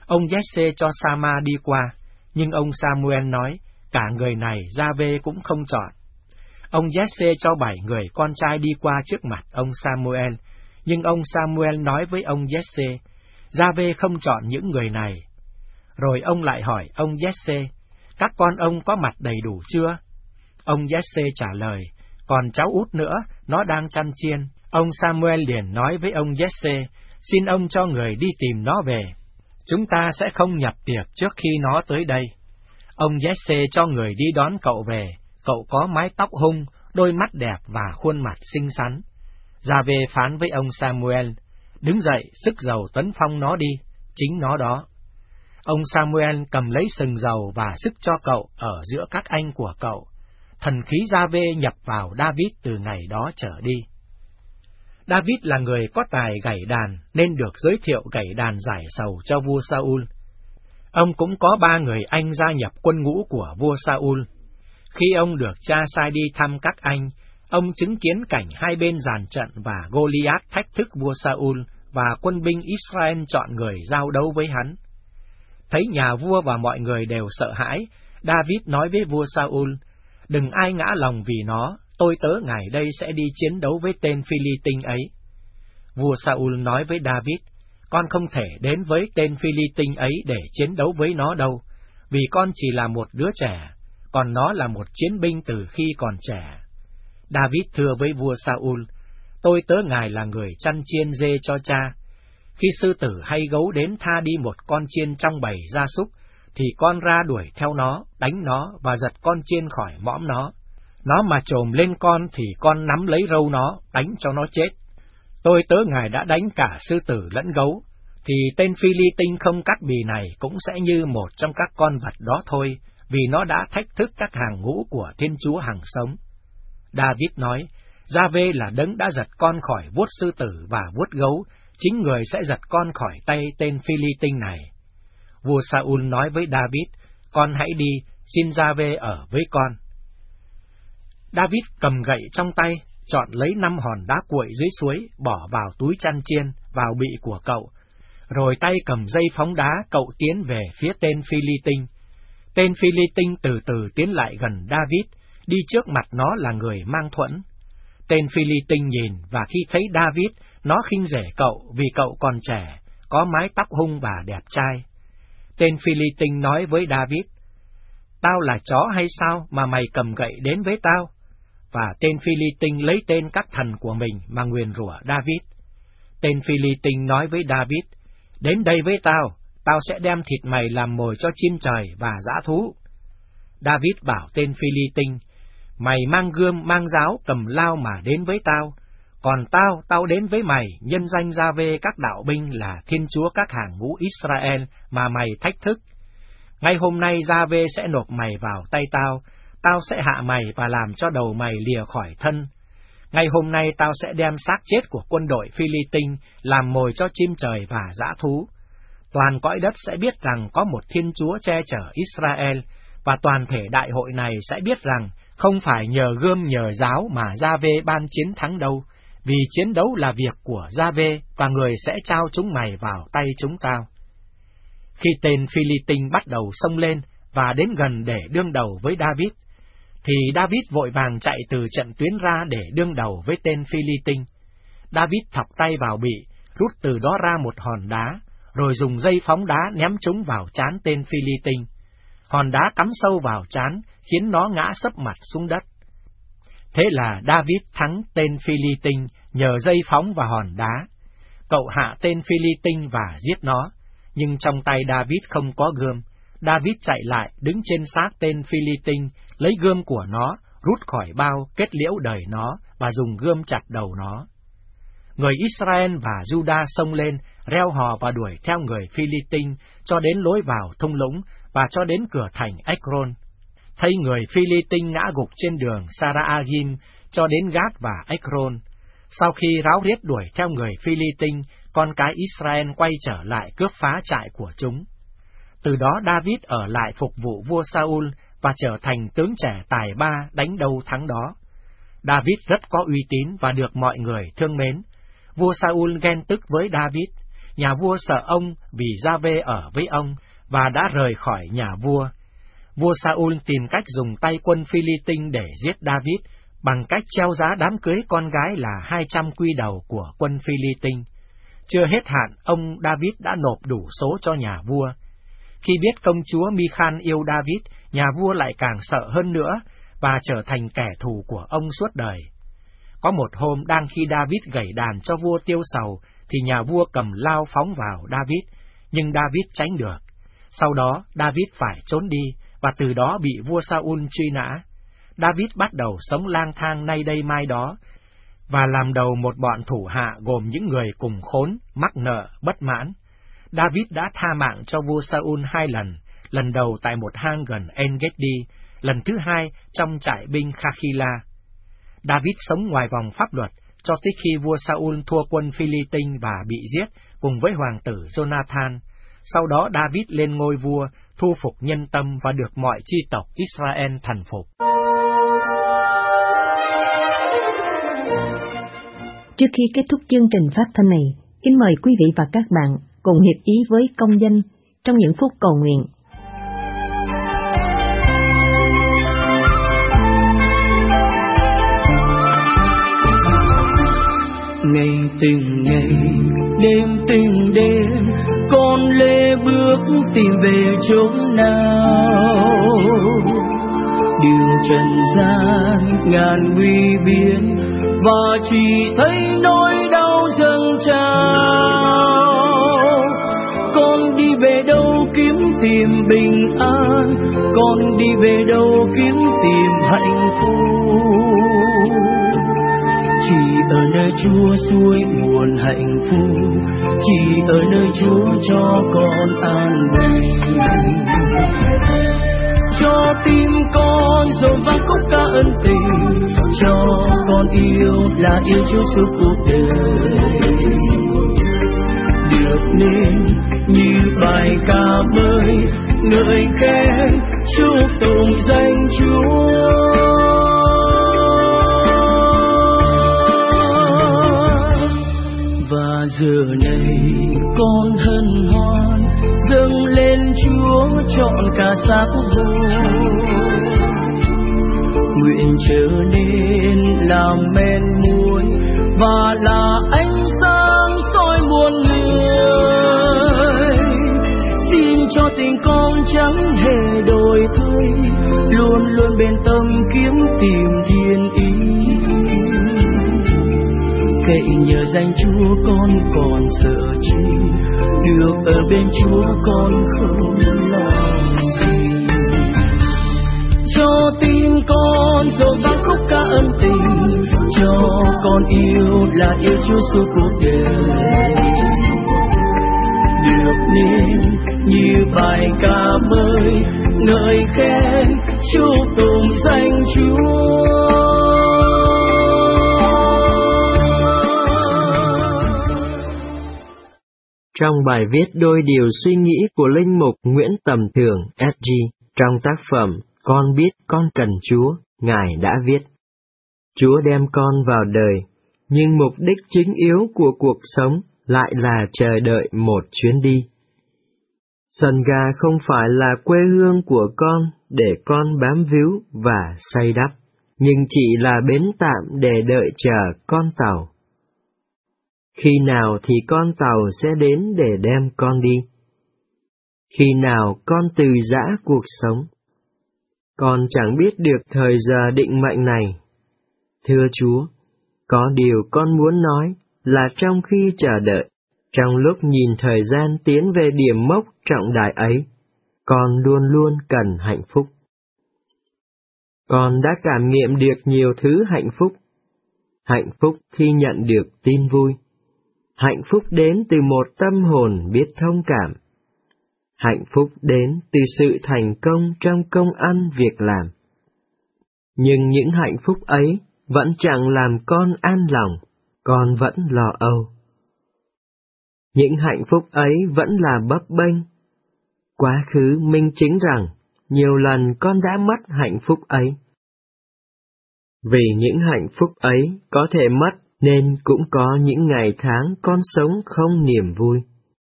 Ông Giê-xê cho Sa-ma đi qua, nhưng ông Sa-mu-el nói, cả người này Gia-vê cũng không chọn. Ông Giê-xê cho 7 người con trai đi qua trước mặt ông Sa-mu-el, nhưng ông Sa-mu-el nói với ông Giê-xê, Gia-vê không chọn những người này. Rồi ông lại hỏi ông Giê-xê, các con ông có mặt đầy đủ chưa? Ông Giê-xê trả lời, còn cháu út nữa, nó đang chăn chiên. Ông Sa-mu-el liền nói với ông Giê-xê, xin ông cho người đi tìm nó về. Chúng ta sẽ không nhập tiệc trước khi nó tới đây. Ông Giê-xê cho người đi đón cậu về. Cậu có mái tóc hung, đôi mắt đẹp và khuôn mặt xinh xắn. Gia-vê phán với ông Sa-mu-el, đứng dậy, sức dầu tấn phong nó đi, chính nó đó. Ông Sa-mu-el cầm lấy sừng dầu và sức cho cậu ở giữa các anh của cậu. Thần khí Gia-vê nhập vào David từ ngày đó trở đi. David là người có tài gảy đàn nên được giới thiệu gảy đàn giải sầu cho vua Sa-ul. Ông cũng có 3 người anh gia nhập quân ngũ của vua Sa-ul. Khi ông được cha sai đi thăm các anh, ông chứng kiến cảnh hai bên dàn trận và Goliath thách thức vua Sa-ul và quân binh Israel chọn người giao đấu với hắn. Thấy nhà vua và mọi người đều sợ hãi, David nói với vua Sa-ul, đừng ai ngã lòng vì nó, tôi tớ ngài đây sẽ đi chiến đấu với tên Phi-li-tinh ấy. Vua Sa-ul nói với David, con không thể đến với tên Phi-li-tinh ấy để chiến đấu với nó đâu, vì con chỉ là một đứa trẻ, còn nó là một chiến binh từ khi còn trẻ. David thưa với vua Sa-ul, tôi tớ ngài là người chăn chiên dê cho cha. Khi sư tử hay gấu đến tha đi một con chiên trong bầy gia súc, thì con ra đuổi theo nó, đánh nó và giật con chiên khỏi mõm nó. Nó mà chồm lên con thì con nắm lấy râu nó, đánh cho nó chết. Tôi tớ ngài đã đánh cả sư tử lẫn gấu, thì tên Phi-li-tinh không cắt bì này cũng sẽ như một trong các con vật đó thôi, vì nó đã thách thức các hàng ngũ của Thiên Chúa hằng sống. David nói, Gia-vê là đấng đã giật con khỏi vuốt sư tử và vuốt gấu, chính người sẽ giật con khỏi tay tên Phi-li-tinh này. Vua Sa-ul nói với David, con hãy đi, xin Gia-vê ở với con. David cầm gậy trong tay, chọn lấy 5 hòn đá cuội dưới suối, bỏ vào túi chăn chiên, vào bị của cậu. Rồi tay cầm dây phóng đá, cậu tiến về phía tên Phi-li-tinh. Tên Phi-li-tinh từ từ tiến lại gần David, đi trước mặt nó là người mang thuẫn. Tên Phi-li-tinh nhìn, và khi thấy David, nó khinh rẻ cậu vì cậu còn trẻ, có mái tóc hung và đẹp trai. Tên Phi-li-tinh nói với David, tao là chó hay sao mà mày cầm gậy đến với tao? Và tên Phi-li-tinh lấy tên các thần của mình mà nguyền rủa David. Tên Phi-li-tinh nói với David, đến đây với tao, tao sẽ đem thịt mày làm mồi cho chim trời và dã thú. David bảo tên Phi-li-tinh, mày mang gươm, mang giáo, cầm lao mà đến với tao, còn tao đến với mày nhân danh Gia-vê các đạo binh là Thiên Chúa các hàng ngũ Israel mà mày thách thức. Ngay hôm nay Gia-vê sẽ nộp mày vào tay tao sẽ hạ mày và làm cho đầu mày lìa khỏi thân. Ngay hôm nay tao sẽ đem xác chết của quân đội Phi-li-tinh làm mồi cho chim trời và dã thú. Toàn cõi đất sẽ biết rằng có một Thiên Chúa che chở Israel, và toàn thể đại hội này sẽ biết rằng không phải nhờ gươm nhờ giáo mà Gia-vê ban chiến thắng đâu, vì chiến đấu là việc của Gia-vê, và người sẽ trao chúng mày vào tay chúng tao. Khi tên Phi-li-tinh bắt đầu xông lên và đến gần để đương đầu với David, thì David vội vàng chạy từ trận tuyến ra để đương đầu với tên Phi-li-tinh. David thọc tay vào bị, rút từ đó ra một hòn đá, rồi dùng dây phóng đá ném chúng vào trán tên Phi-li-tinh. Hòn đá cắm sâu vào trán, khiến nó ngã sấp mặt xuống đất. Thế là David thắng tên Phi-li-tinh nhờ dây phóng và hòn đá. Cậu hạ tên Phi-li-tinh và giết nó, nhưng trong tay David không có gươm. David chạy lại đứng trên xác tên Phi-li-tinh, lấy gươm của nó, rút khỏi bao, kết liễu đời nó, và dùng gươm chặt đầu nó. Người Israel và Juda xông lên, reo hò và đuổi theo người Phi-li-tinh cho đến lối vào thung lũng và cho đến cửa thành Ekron. Thấy người Phi-li-tinh ngã gục trên đường Sara-agim cho đến Gát và Ekron. Sau khi ráo riết đuổi theo người Phi-li-tinh, con cái Israel quay trở lại cướp phá trại của chúng. Từ đó David ở lại phục vụ vua Sa-ul và trở thành tướng trẻ tài ba đánh đâu thắng đó. David rất có uy tín và được mọi người thương mến. Vua Sa-ul ghen tức với David, nhà vua sợ ông vì Gia-vê ở với ông, và đã rời khỏi nhà vua. Vua Sa-ul tìm cách dùng tay quân Phi-li-tinh để giết David, bằng cách treo giá đám cưới con gái là 200 quy đầu của quân Phi-li-tinh. Chưa hết hạn, ông David đã nộp đủ số cho nhà vua. Khi biết công chúa Michal yêu David, nhà vua lại càng sợ hơn nữa, và trở thành kẻ thù của ông suốt đời. Có một hôm, đang khi David gảy đàn cho vua tiêu sầu, thì nhà vua cầm lao phóng vào David, nhưng David tránh được. Sau đó, David phải trốn đi, và từ đó bị vua Sa-ul truy nã. David bắt đầu sống lang thang nay đây mai đó, và làm đầu một bọn thủ hạ gồm những người cùng khốn, mắc nợ, bất mãn. David đã tha mạng cho vua Sa-ul 2 lần, lần đầu tại một hang gần En-gedi, lần thứ 2 trong trại binh Khachila. David sống ngoài vòng pháp luật, cho tới khi vua Sa-ul thua quân Phi-li-tinh và bị giết cùng với hoàng tử Jonathan. Sau đó David lên ngôi vua, thu phục nhân tâm và được mọi chi tộc Israel thần phục. Trước khi kết thúc chương trình phát thanh này, kính mời quý vị và các bạn cùng hiệp ý với công danh trong những phút cầu nguyện. Ngày từng ngày, đêm từng đêm, con lê bước tìm về chốn nào. Điều trần gian ngàn nguy biến, và chỉ thấy nỗi đau dâng trào. Con đi về đâu kiếm tìm bình an, con đi về đâu kiếm tìm hạnh phúc. Chỉ ở nơi Chúa suối nguồn hạnh phúc, chỉ ở nơi Chúa cho con an bình. Cho tim con dồn vang khúc ca ân tình, cho con yêu là yêu Chúa suốt cuộc đời. Được nên như bài ca mới ngợi khen chúc tụng danh Chúa. Và giờ này con hân hoan dâng lên Chúa trọn cả xác hồn, nguyện trở nên làm men muối và là ánh sáng soi muôn người. Xin cho tình con chẳng hề đổi thay, luôn luôn bên tâm kiếm tìm thiên ý. Cậy nhờ danh Chúa con còn sợ chi, được ở bên Chúa con không lo gì. Cho tim con dồn vang khúc ca ân tình, cho con yêu là yêu Chúa suốt cuộc đời. Được nên như bài ca mới ngợi khen chúc tụng danh Chúa. Trong bài viết Đôi điều suy nghĩ của Linh mục Nguyễn Tầm Thường S.G. trong tác phẩm Con biết con cần Chúa, Ngài đã viết: Chúa đem con vào đời, nhưng mục đích chính yếu của cuộc sống lại là chờ đợi một chuyến đi. Sân ga không phải là quê hương của con để con bám víu và xây đắp, nhưng chỉ là bến tạm để đợi chờ con tàu. Khi nào thì con tàu sẽ đến để đem con đi? Khi nào con từ giã cuộc sống? Con chẳng biết được thời giờ định mệnh này. Thưa Chúa, có điều con muốn nói là trong khi chờ đợi, trong lúc nhìn thời gian tiến về điểm mốc trọng đại ấy, con luôn luôn cần hạnh phúc. Con đã cảm nghiệm được nhiều thứ hạnh phúc. Hạnh phúc khi nhận được tin vui. Hạnh phúc đến từ một tâm hồn biết thông cảm. Hạnh phúc đến từ sự thành công trong công ăn việc làm. Nhưng những hạnh phúc ấy vẫn chẳng làm con an lòng, con vẫn lo âu. Những hạnh phúc ấy vẫn là bấp bênh. Quá khứ minh chứng rằng nhiều lần con đã mất hạnh phúc ấy. Vì những hạnh phúc ấy có thể mất, nên cũng có những ngày tháng con sống không niềm vui,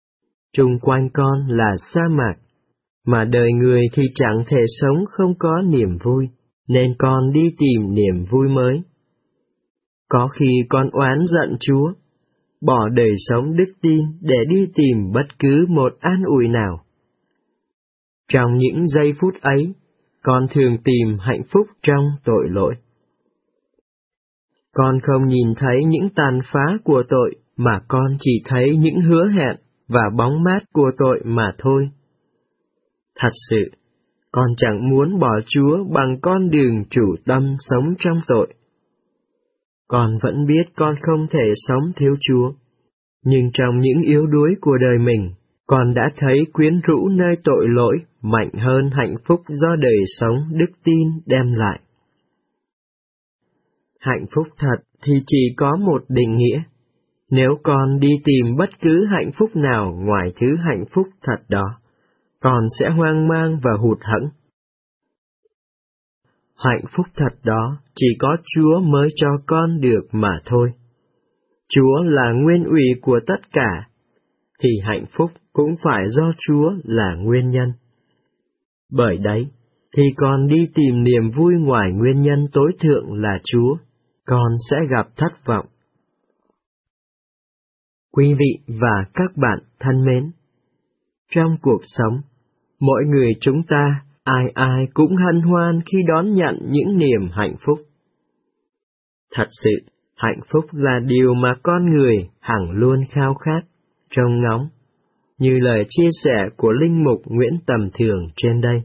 Chung quanh con là sa mạc, mà đời người thì chẳng thể sống không có niềm vui, nên con đi tìm niềm vui mới. Có khi con oán giận Chúa, bỏ đời sống đức tin để đi tìm bất cứ một an ủi nào. Trong những giây phút ấy, con thường tìm hạnh phúc trong tội lỗi. Con không nhìn thấy những tàn phá của tội, mà con chỉ thấy những hứa hẹn và bóng mát của tội mà thôi. Thật sự, con chẳng muốn bỏ Chúa bằng con đường chủ tâm sống trong tội. Con vẫn biết con không thể sống thiếu Chúa, nhưng trong những yếu đuối của đời mình, con đã thấy quyến rũ nơi tội lỗi mạnh hơn hạnh phúc do đời sống đức tin đem lại. Hạnh phúc thật thì chỉ có một định nghĩa. Nếu con đi tìm bất cứ hạnh phúc nào ngoài thứ hạnh phúc thật đó, con sẽ hoang mang và hụt hẫng. Hạnh phúc thật đó chỉ có Chúa mới cho con được mà thôi. Chúa là nguyên ủy của tất cả, thì hạnh phúc cũng phải do Chúa là nguyên nhân. Bởi đấy, thì con đi tìm niềm vui ngoài nguyên nhân tối thượng là Chúa, con sẽ gặp thất vọng. Quý vị và các bạn thân mến, trong cuộc sống, mỗi người chúng ta, ai cũng hân hoan khi đón nhận những niềm hạnh phúc. Thật sự, hạnh phúc là điều mà con người hằng luôn khao khát, trông ngóng, như lời chia sẻ của Linh Mục Nguyễn Tầm Thường trên đây.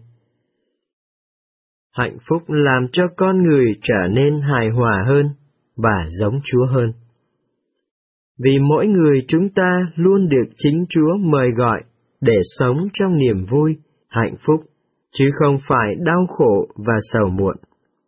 Hạnh phúc làm cho con người trở nên hài hòa hơn và giống Chúa hơn. Vì mỗi người chúng ta luôn được chính Chúa mời gọi để sống trong niềm vui, hạnh phúc, chứ không phải đau khổ và sầu muộn.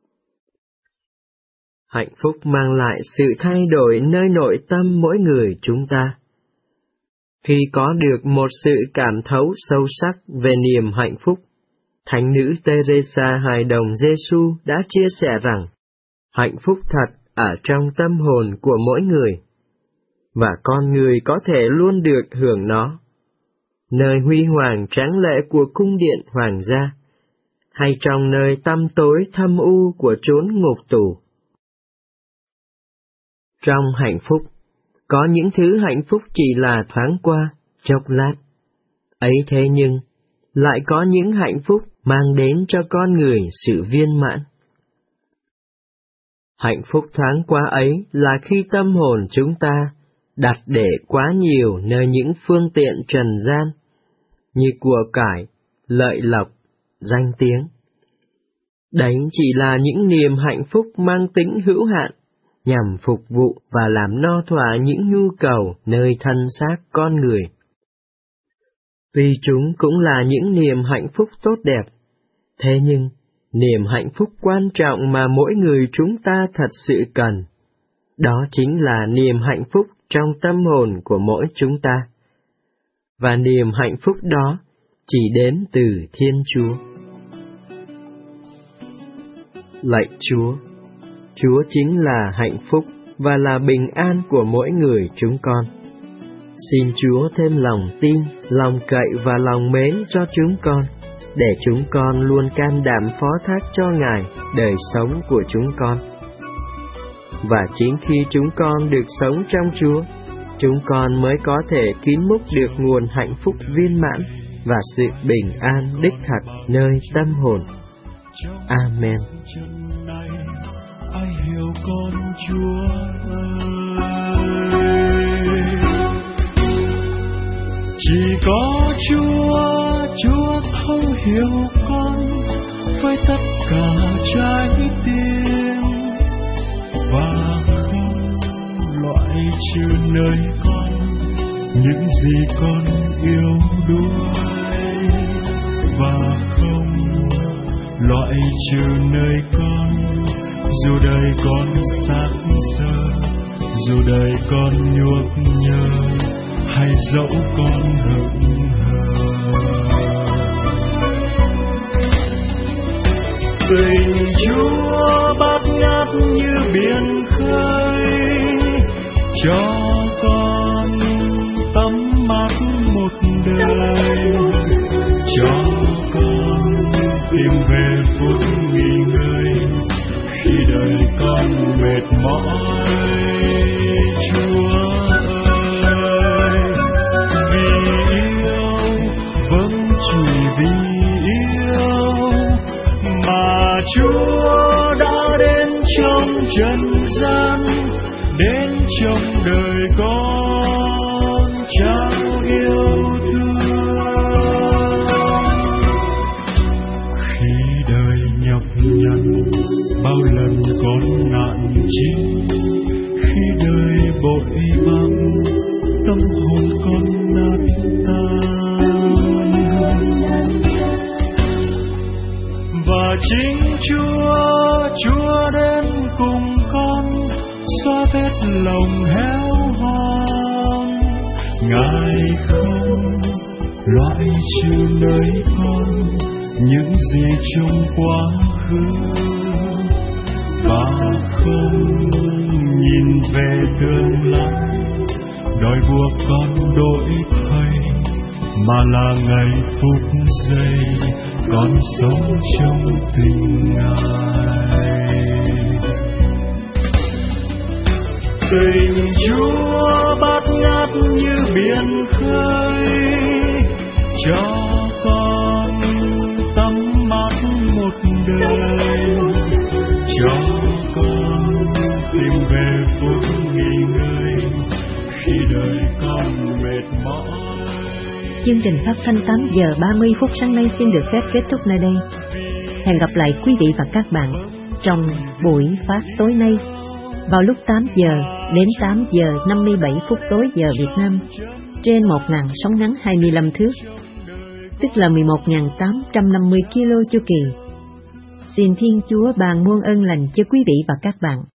Hạnh phúc mang lại sự thay đổi nơi nội tâm mỗi người chúng ta. Khi có được một sự cảm thấu sâu sắc về niềm hạnh phúc, Thánh nữ Teresa Hài Đồng Giêsu đã chia sẻ rằng, hạnh phúc thật ở trong tâm hồn của mỗi người, và con người có thể luôn được hưởng nó, nơi huy hoàng tráng lệ của cung điện hoàng gia, hay trong nơi tăm tối thâm u của chốn ngục tù. Trong hạnh phúc, có những thứ hạnh phúc chỉ là thoáng qua, chốc lát. Ấy thế nhưng, lại có những hạnh phúc mang đến cho con người sự viên mãn. Hạnh phúc thoáng qua ấy là khi tâm hồn chúng ta đặt để quá nhiều nơi những phương tiện trần gian, như của cải, lợi lộc, danh tiếng. Đấy chỉ là những niềm hạnh phúc mang tính hữu hạn, nhằm phục vụ và làm no thỏa những nhu cầu nơi thân xác con người. Tuy chúng cũng là những niềm hạnh phúc tốt đẹp, thế nhưng niềm hạnh phúc quan trọng mà mỗi người chúng ta thật sự cần, đó chính là niềm hạnh phúc trong tâm hồn của mỗi chúng ta. Và niềm hạnh phúc đó chỉ đến từ Thiên Chúa. Lạy Chúa, Chúa chính là hạnh phúc và là bình an của mỗi người chúng con. Xin Chúa thêm lòng tin, lòng cậy và lòng mến cho chúng con, để chúng con luôn can đảm phó thác cho Ngài đời sống của chúng con. Và chính khi chúng con được sống trong Chúa, chúng con mới có thể kín múc được nguồn hạnh phúc viên mãn và sự bình an đích thật nơi tâm hồn. Amen. Ai hiểu con Chúa ơi, chỉ có Chúa không hiểu con với tất cả trái tim, và không loại trừ nơi con những gì con yêu đuối, và không loại trừ nơi con dù đời con sáng sơ, dù đời con nhuốc nhơ, hay dẫu con hững hờ. Tình Chúa bát ngát như biển khơi, cho con tắm mát một đời. cho con tìm về phút nghỉ ngơi khi đời con mệt mỏi. Chúa ơi, vì yêu, vâng chỉ vì yêu mà Chúa đã đến trong trần gian, đến trong đời con trao yêu thương. Khi đời nhọc nhằn bao lần con nạn chí, khi đời bội băng tâm hồn con nát tan, và chính Chúa đến cùng con xóa vết lòng héo hon. Ngài không loại trừ nơi con những gì trong quá khứ, và không nhìn về tương lai đòi buộc con đổi thay, mà là ngày phút giây con sống trong tình Ngài. Tình Chúa bát ngát như biển khơi, cho con tắm mát một đời, cho con tìm về phút nghỉ ngơi khi đời con mệt mỏi. Chương trình phát thanh 8 giờ 30 phút sáng nay xin được phép kết thúc nơi đây. Hẹn gặp lại quý vị và các bạn trong buổi phát tối nay vào lúc 8 giờ đến 8 giờ 57 phút tối giờ Việt Nam trên 1.000 sóng ngắn 25 thước, tức là 11.850 kilo chu kỳ. Xin Thiên Chúa ban muôn ơn lành cho quý vị và các bạn.